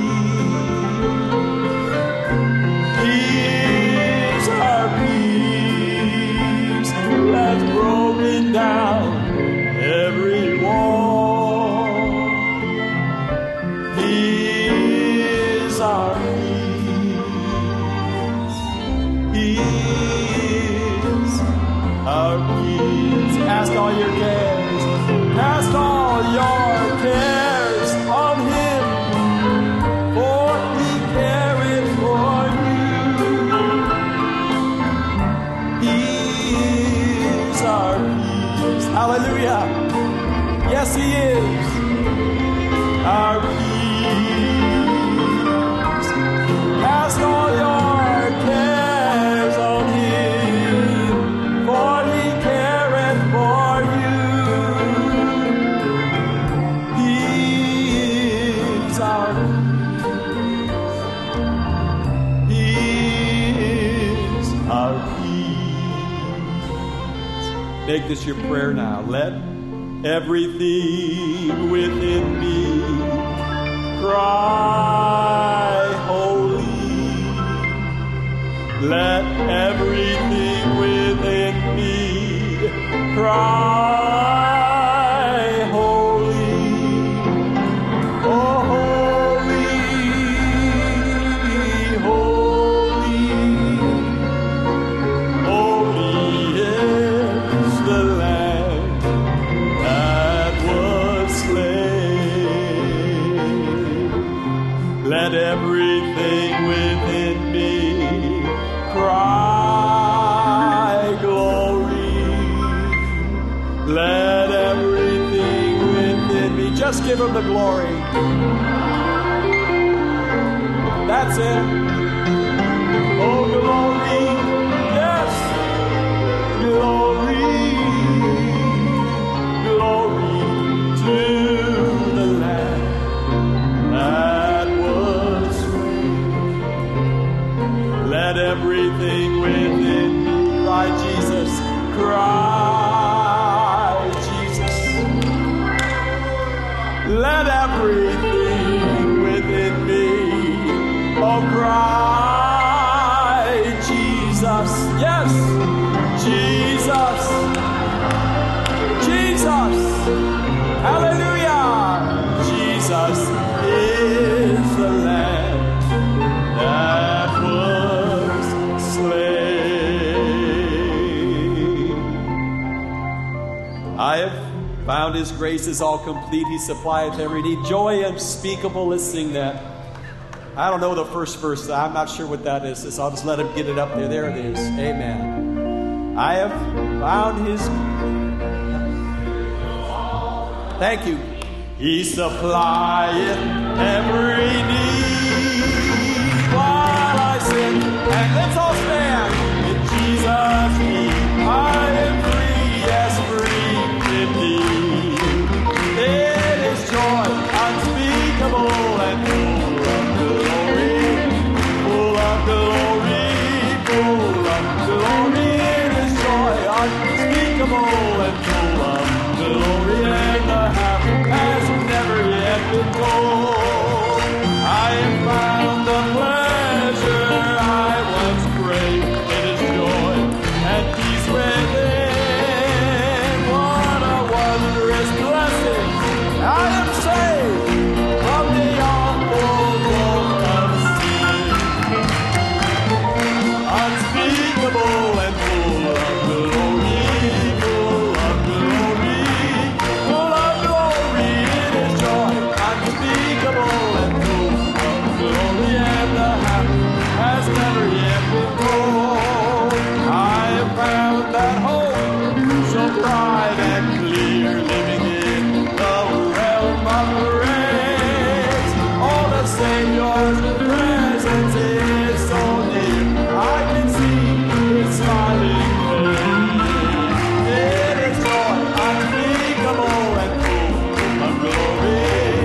He is our peace, who has broken down every wall. Make this your prayer now. Let everything within me cry holy. Let everything within me cry holy. Oh, holy, holy, holy is the Lamb that was slain. Let everything within me cry glory. Let everything within me just give him the glory. That's it. Oh, glory. Yes. Glory. Glory to the Lamb that was slain. Let everything within me cry, Jesus. Cry, Jesus. Let everything within me, oh, cry, Jesus. Yes, Jesus. Jesus. Hallelujah. Jesus is the Lamb that was slain. I have found his grace is all complete. He supplieth every need. Joy unspeakable. Let's sing that. I don't know the first verse. I'm not sure what that is. So I'll just let him get it up there. There it is. Amen. I have found his... Thank you. He supplieth every need while I sin. And let's all stand. In Jesus' name, I am free, yes, free indeed. It is joy unspeakable and full of glory, full of glory, full of glory. It is joy unspeakable and full of glory, and the half has never yet been told. I have found the pleasure I once craved. It is joy and peace within. What a wondrous blessing! I am saved from the awful gulf of sin. Unspeakable and full of glory, full of glory, full of glory. It is joy unspeakable and full of glory, and the half has never yet been told. I have found that hope so bright and clear, living in the realm of grace. All the Savior's presence is so near. I can see his smiling face. It is joy unspeakable and full of glory,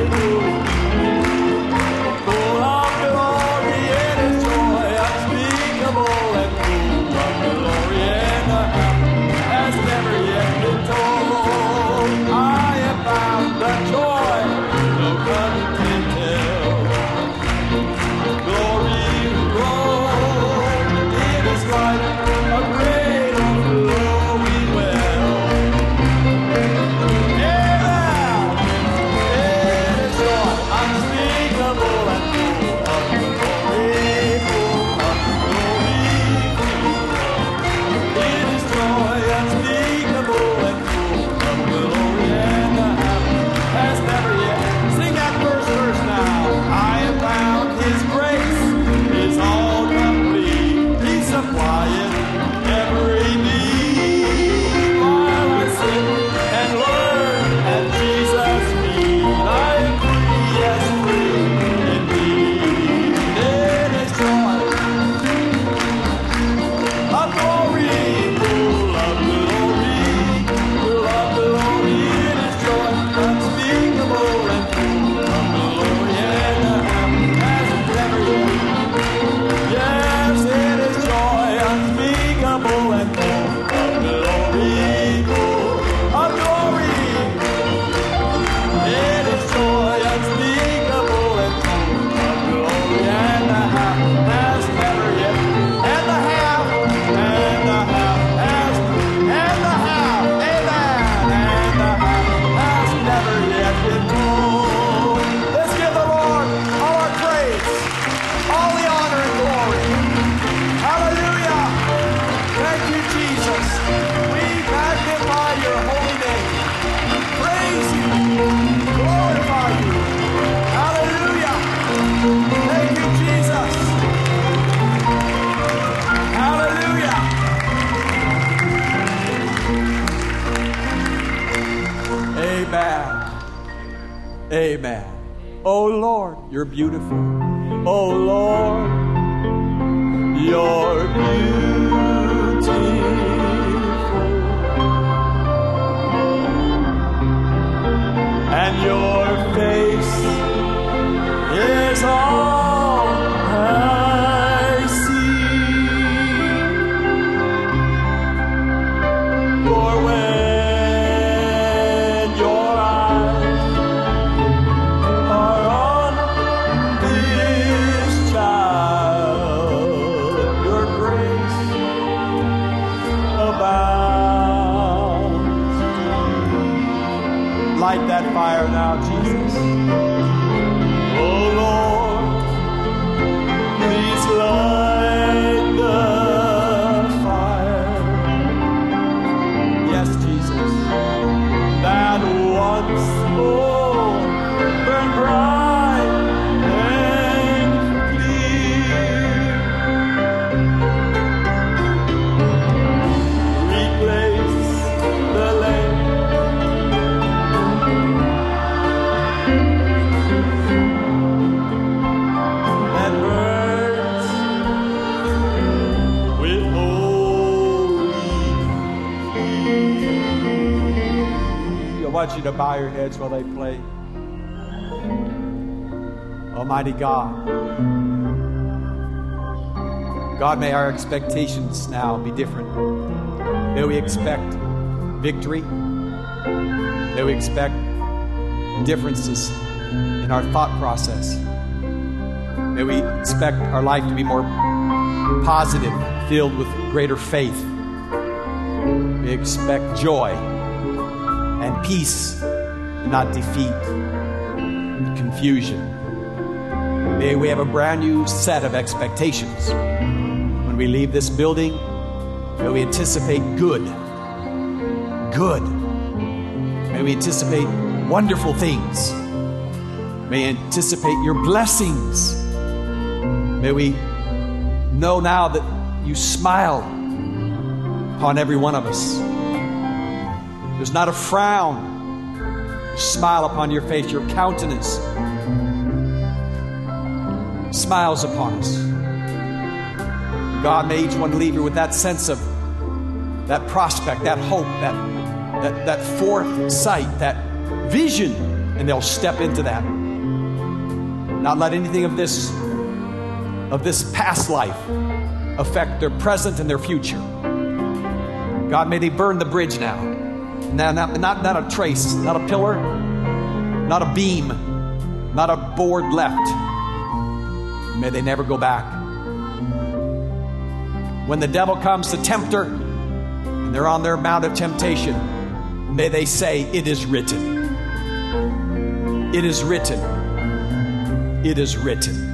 full of glory. It is joy unspeakable and full of glory, and the half has never yet been told. I have found the joy no tongue can tell. Oh Lord, you're beautiful. Oh Lord, you're beautiful. And your face is all I see. For when your eyes are on this child, your grace abounds. Light that fire now, Jesus. Oh Lord, please light the fire. Yes, Jesus, that once more burn bright and clear. Replace the lamp that burns with holy heat. I want you to bow your heads while they play. Almighty God, God, may our expectations now be different. May we expect victory. May we expect differences in our thought process. May we expect our life to be more positive, filled with greater faith. May we expect joy and peace, and not defeat and confusion. May we have a brand new set of expectations. When we leave this building, may we anticipate good. Good. May we anticipate wonderful things. May we anticipate your blessings. May we know now that you smile upon every one of us. There's not a frown. You smile upon your face. Your countenance smiles upon us. God, may each one leave here with that sense of that prospect, that hope, that foresight, that vision, and they'll step into that. Not let anything of this past life affect their present and their future. God, may they burn the bridge now. Not a trace, not a pillar, not a beam, not a board left. May they never go back. When the devil comes to tempt her, and they're on their mount of temptation, may they say, "It is written. It is written. It is written."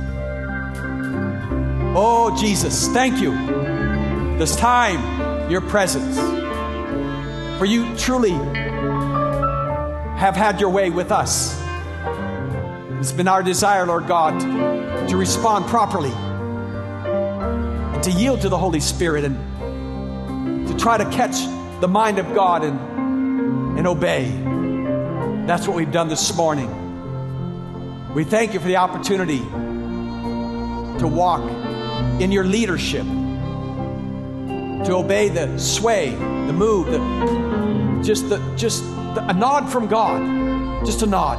Oh, Jesus, thank you. This time, your presence. For you truly have had your way with us. It's been our desire, Lord God, to respond properly and to yield to the Holy Spirit and to try to catch the mind of God and obey. That's what we've done this morning. We thank you for the opportunity to walk in your leadership, to obey the sway, the move, a nod from God, just a nod.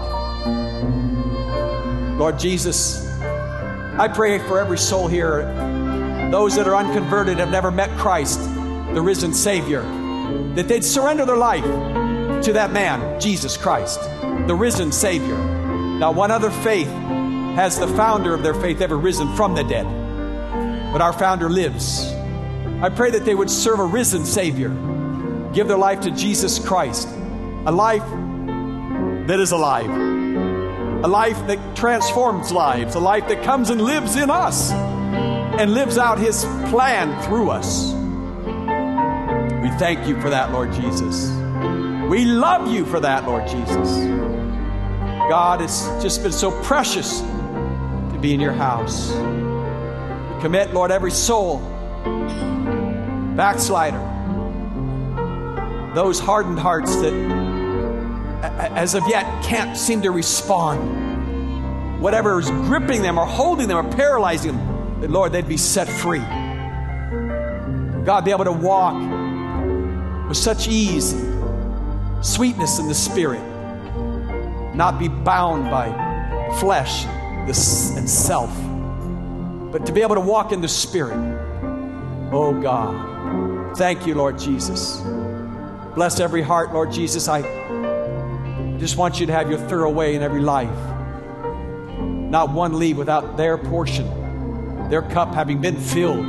Lord Jesus, I pray for every soul here, those that are unconverted, have never met Christ, the risen Savior, that they'd surrender their life to that man, Jesus Christ, the risen Savior. Now, one other faith has the founder of their faith ever risen from the dead, but our founder lives. I pray that they would serve a risen Savior, give their life to Jesus Christ, a life that is alive, a life that transforms lives, a life that comes and lives in us and lives out His plan through us. We thank you for that, Lord Jesus. We love you for that, Lord Jesus. God, it's just been so precious to be in your house. We commit, Lord, every soul, backslider, those hardened hearts that as of yet can't seem to respond. whatever is gripping them or holding them or paralyzing them, that, Lord, they'd be set free. God, be able to walk with such ease and sweetness in the Spirit, not be bound by flesh and self, but to be able to walk in the Spirit. Oh, God, thank you, Lord Jesus. Bless every heart, Lord Jesus. I just want you to have your thorough way in every life. Not one leave without their portion, their cup having been filled.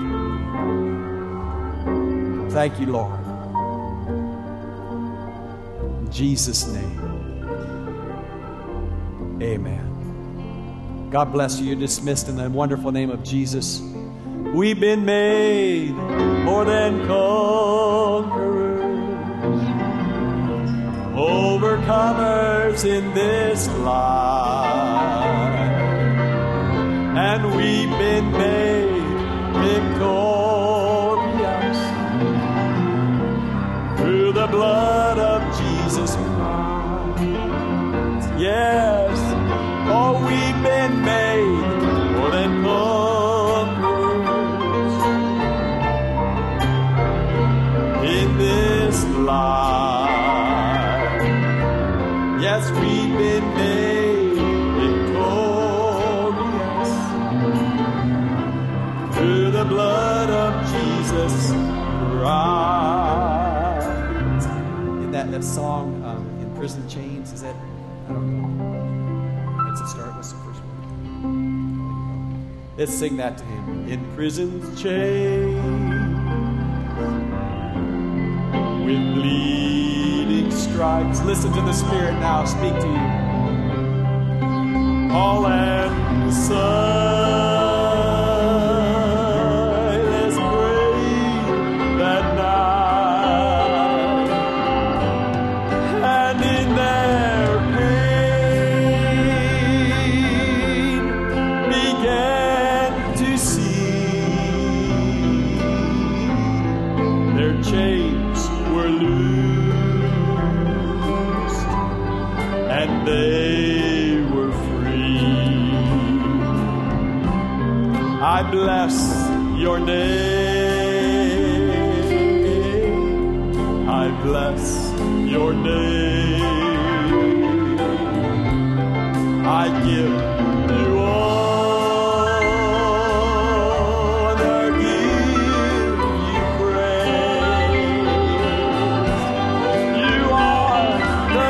Thank you, Lord. In Jesus' name, amen. God bless you. You're dismissed in the wonderful name of Jesus. We've been made more than conquerors, overcomers in this life, and we've been made victorious through the blood of Jesus Christ. Yes, oh, we've been made more than conquerors in this life. Yes, we've been made victorious through the blood of Jesus Christ. In that song, In Prison Chains, is that, I don't know. Let's start. What's the first one? Let's sing that to him. In prison's chains, with bleeding stripes. Listen to the Spirit now speak to you. All and silence pray that night, and in their pain began to see their chains were loosed and they were free. I bless your name. I bless your name. I give you honor, give you praise. You are the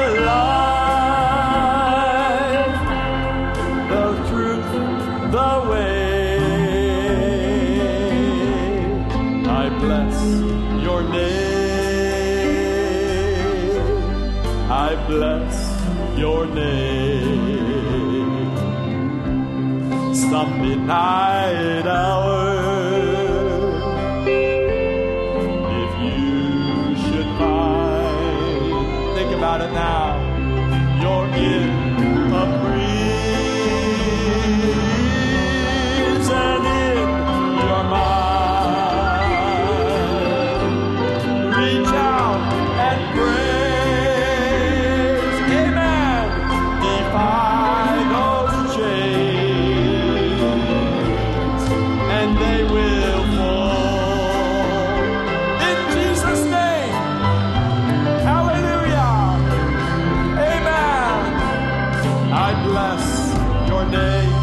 life, the truth, the way. I bless your name. I bless your name. Some midnight hour, if you should find, think about it now, you're in a prison in your mind. Reach out and praise. Amen. Defy those chains, and they will fall. In Jesus' name. Hallelujah. Amen. I bless your name.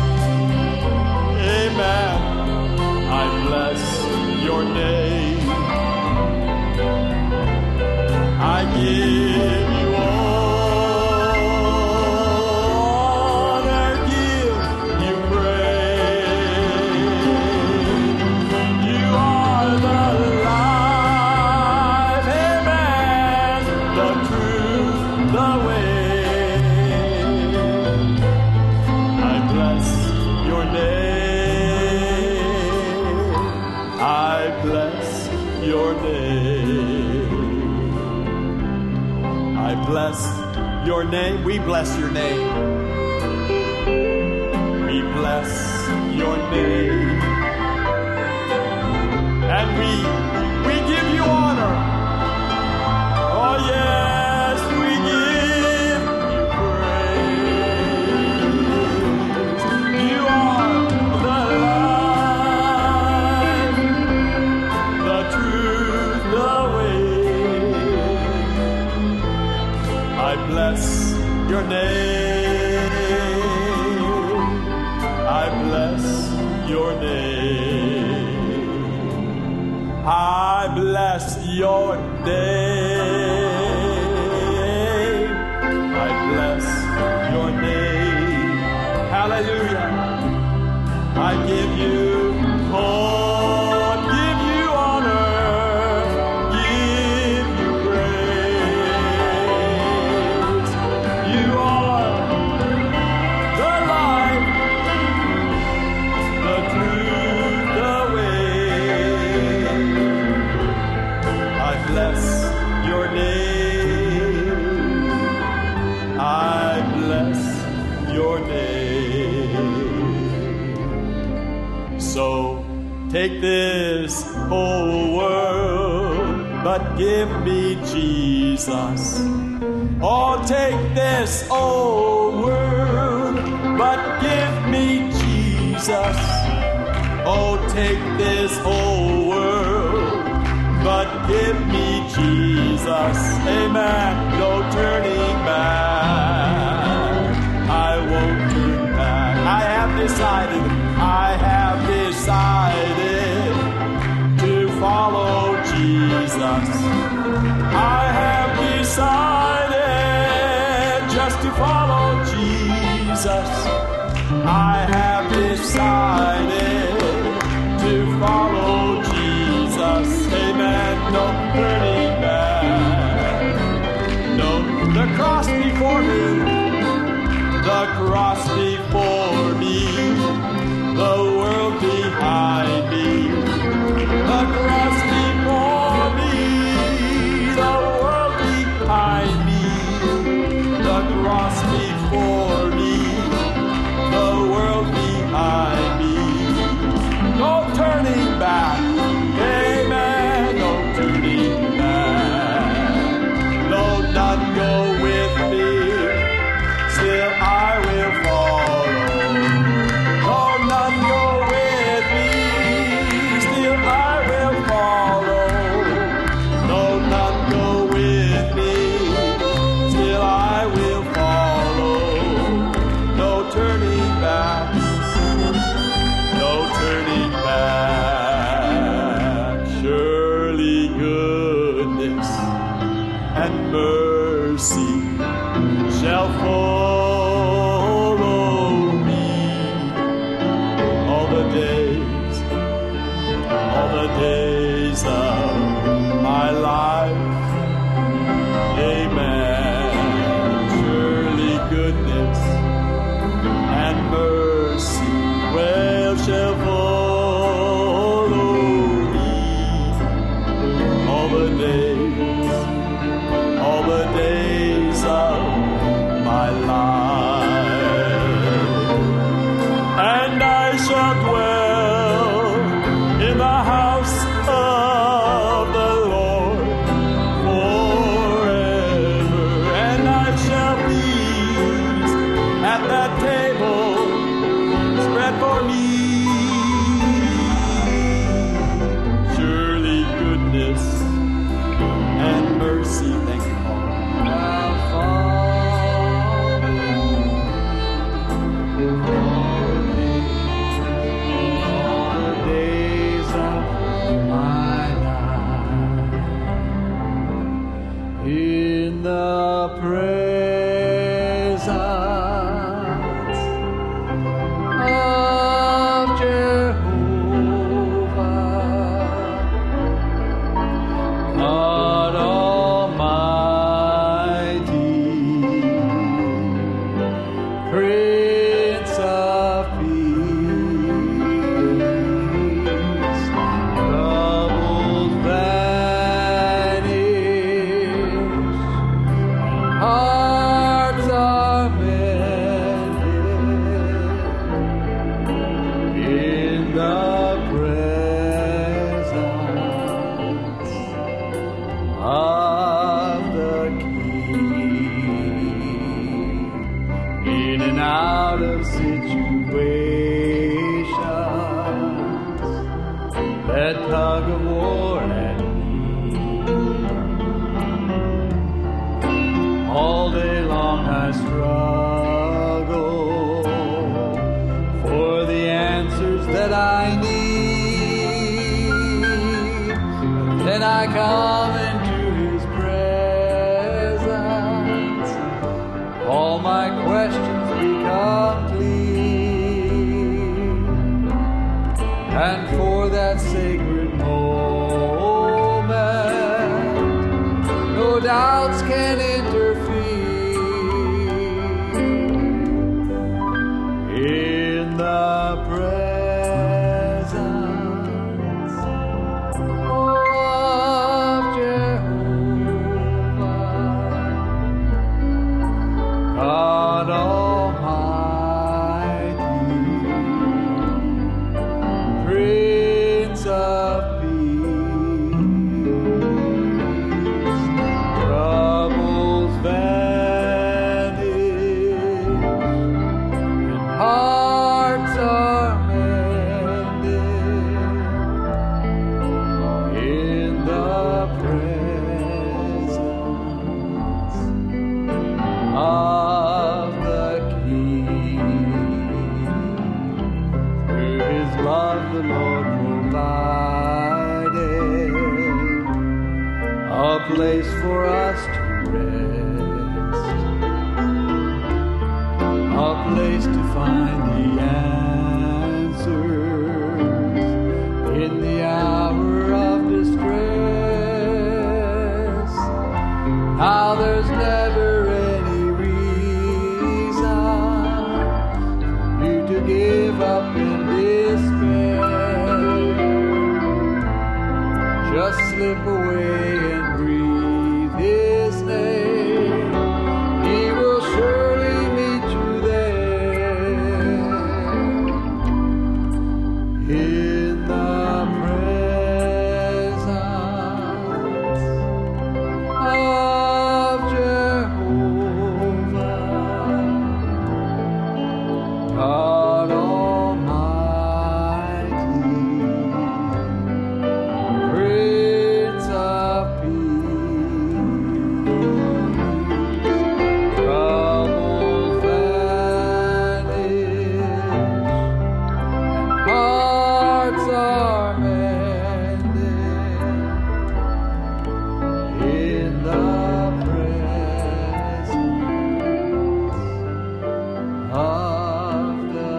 Amen. I bless your name. I give you honor, give you praise. You are the life, amen, the truth, the way. I bless your name. I bless your name. I bless your name. We bless your name. We bless your name. And we give you honor. Oh yes, we give you praise. your name. I bless your name. I bless your name. Hallelujah. I give you honor, give you honor, give you praise. You are the life, the truth, the way. I bless your name. I bless your name. So take this whole world, but give me Jesus. Oh, take this old world, but give me Jesus. Oh, take this whole world, but give me Jesus. Amen. No turning back. I won't turn back. I have decided to follow Jesus. I have decided just to follow Jesus. I have decided to follow Jesus. Amen. No turning back. No, the cross before me. The cross before me. The world behind me. The cross before me. The world behind me. The cross before me. The world behind me. No turning back. Amen. No turning back. No, none go with me. Still I will follow. Oh, none go with me. Still I will follow. No, none go with me. Still I will follow. No turning back. No turning back. Surely goodness and mercy shall follow me all the days of my life. Amen. Surely goodness and mercy shall follow me all the days of my life. And I shall dwell in the house of the Lord forever. And I shall feast at that table spread for me. Surely goodness and mercy, thank you, Lord, all the days of my life. In the presence of Jehovah, God Almighty, Prince of Peace, troubles vanish, hearts are mended in the presence of the King. In and out of situations that tug of war at me, all day long I struggle for the answer answers that I need. And then I come into His presence. All my questions become clear. And for that sacred moment, no doubts can interfere. In the presence of Jehovah, God Almighty, Prince of Peace, troubles vanish and hearts are mended in the presence of the King. Through His love the Lord provided a place for us to rest, a place to find the answers in the hour of distress. Now there's never any reason for you to give up in despair. Just slip away and breathe His name. He will surely meet you there. In the presence of Jehovah, God Almighty, Prince of Peace, troubles vanish and hearts are mended in the presence of the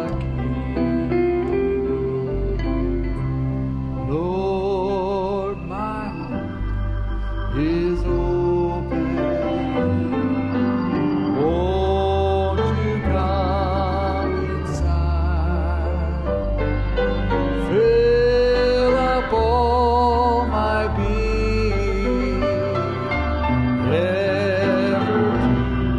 King. Lord, my heart is open. Won't you come inside? Fill up all my being, ever to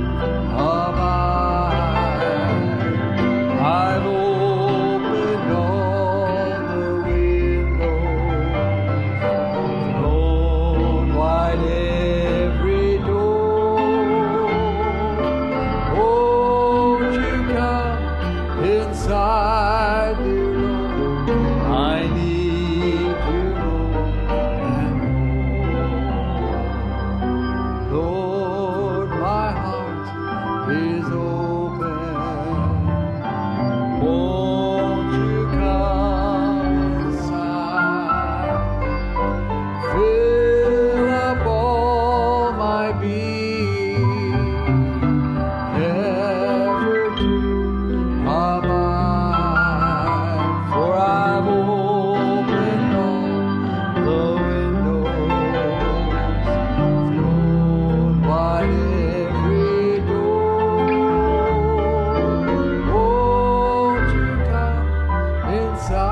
abide. I've opened all the windows, thrown wide every door. Won't you come inside, dear Lord? I need you more and more. Lord, my heart is open. Won't you come inside? Fill up all my being, ever to abide. For I've opened all the windows, thrown wide every door. Won't you come inside?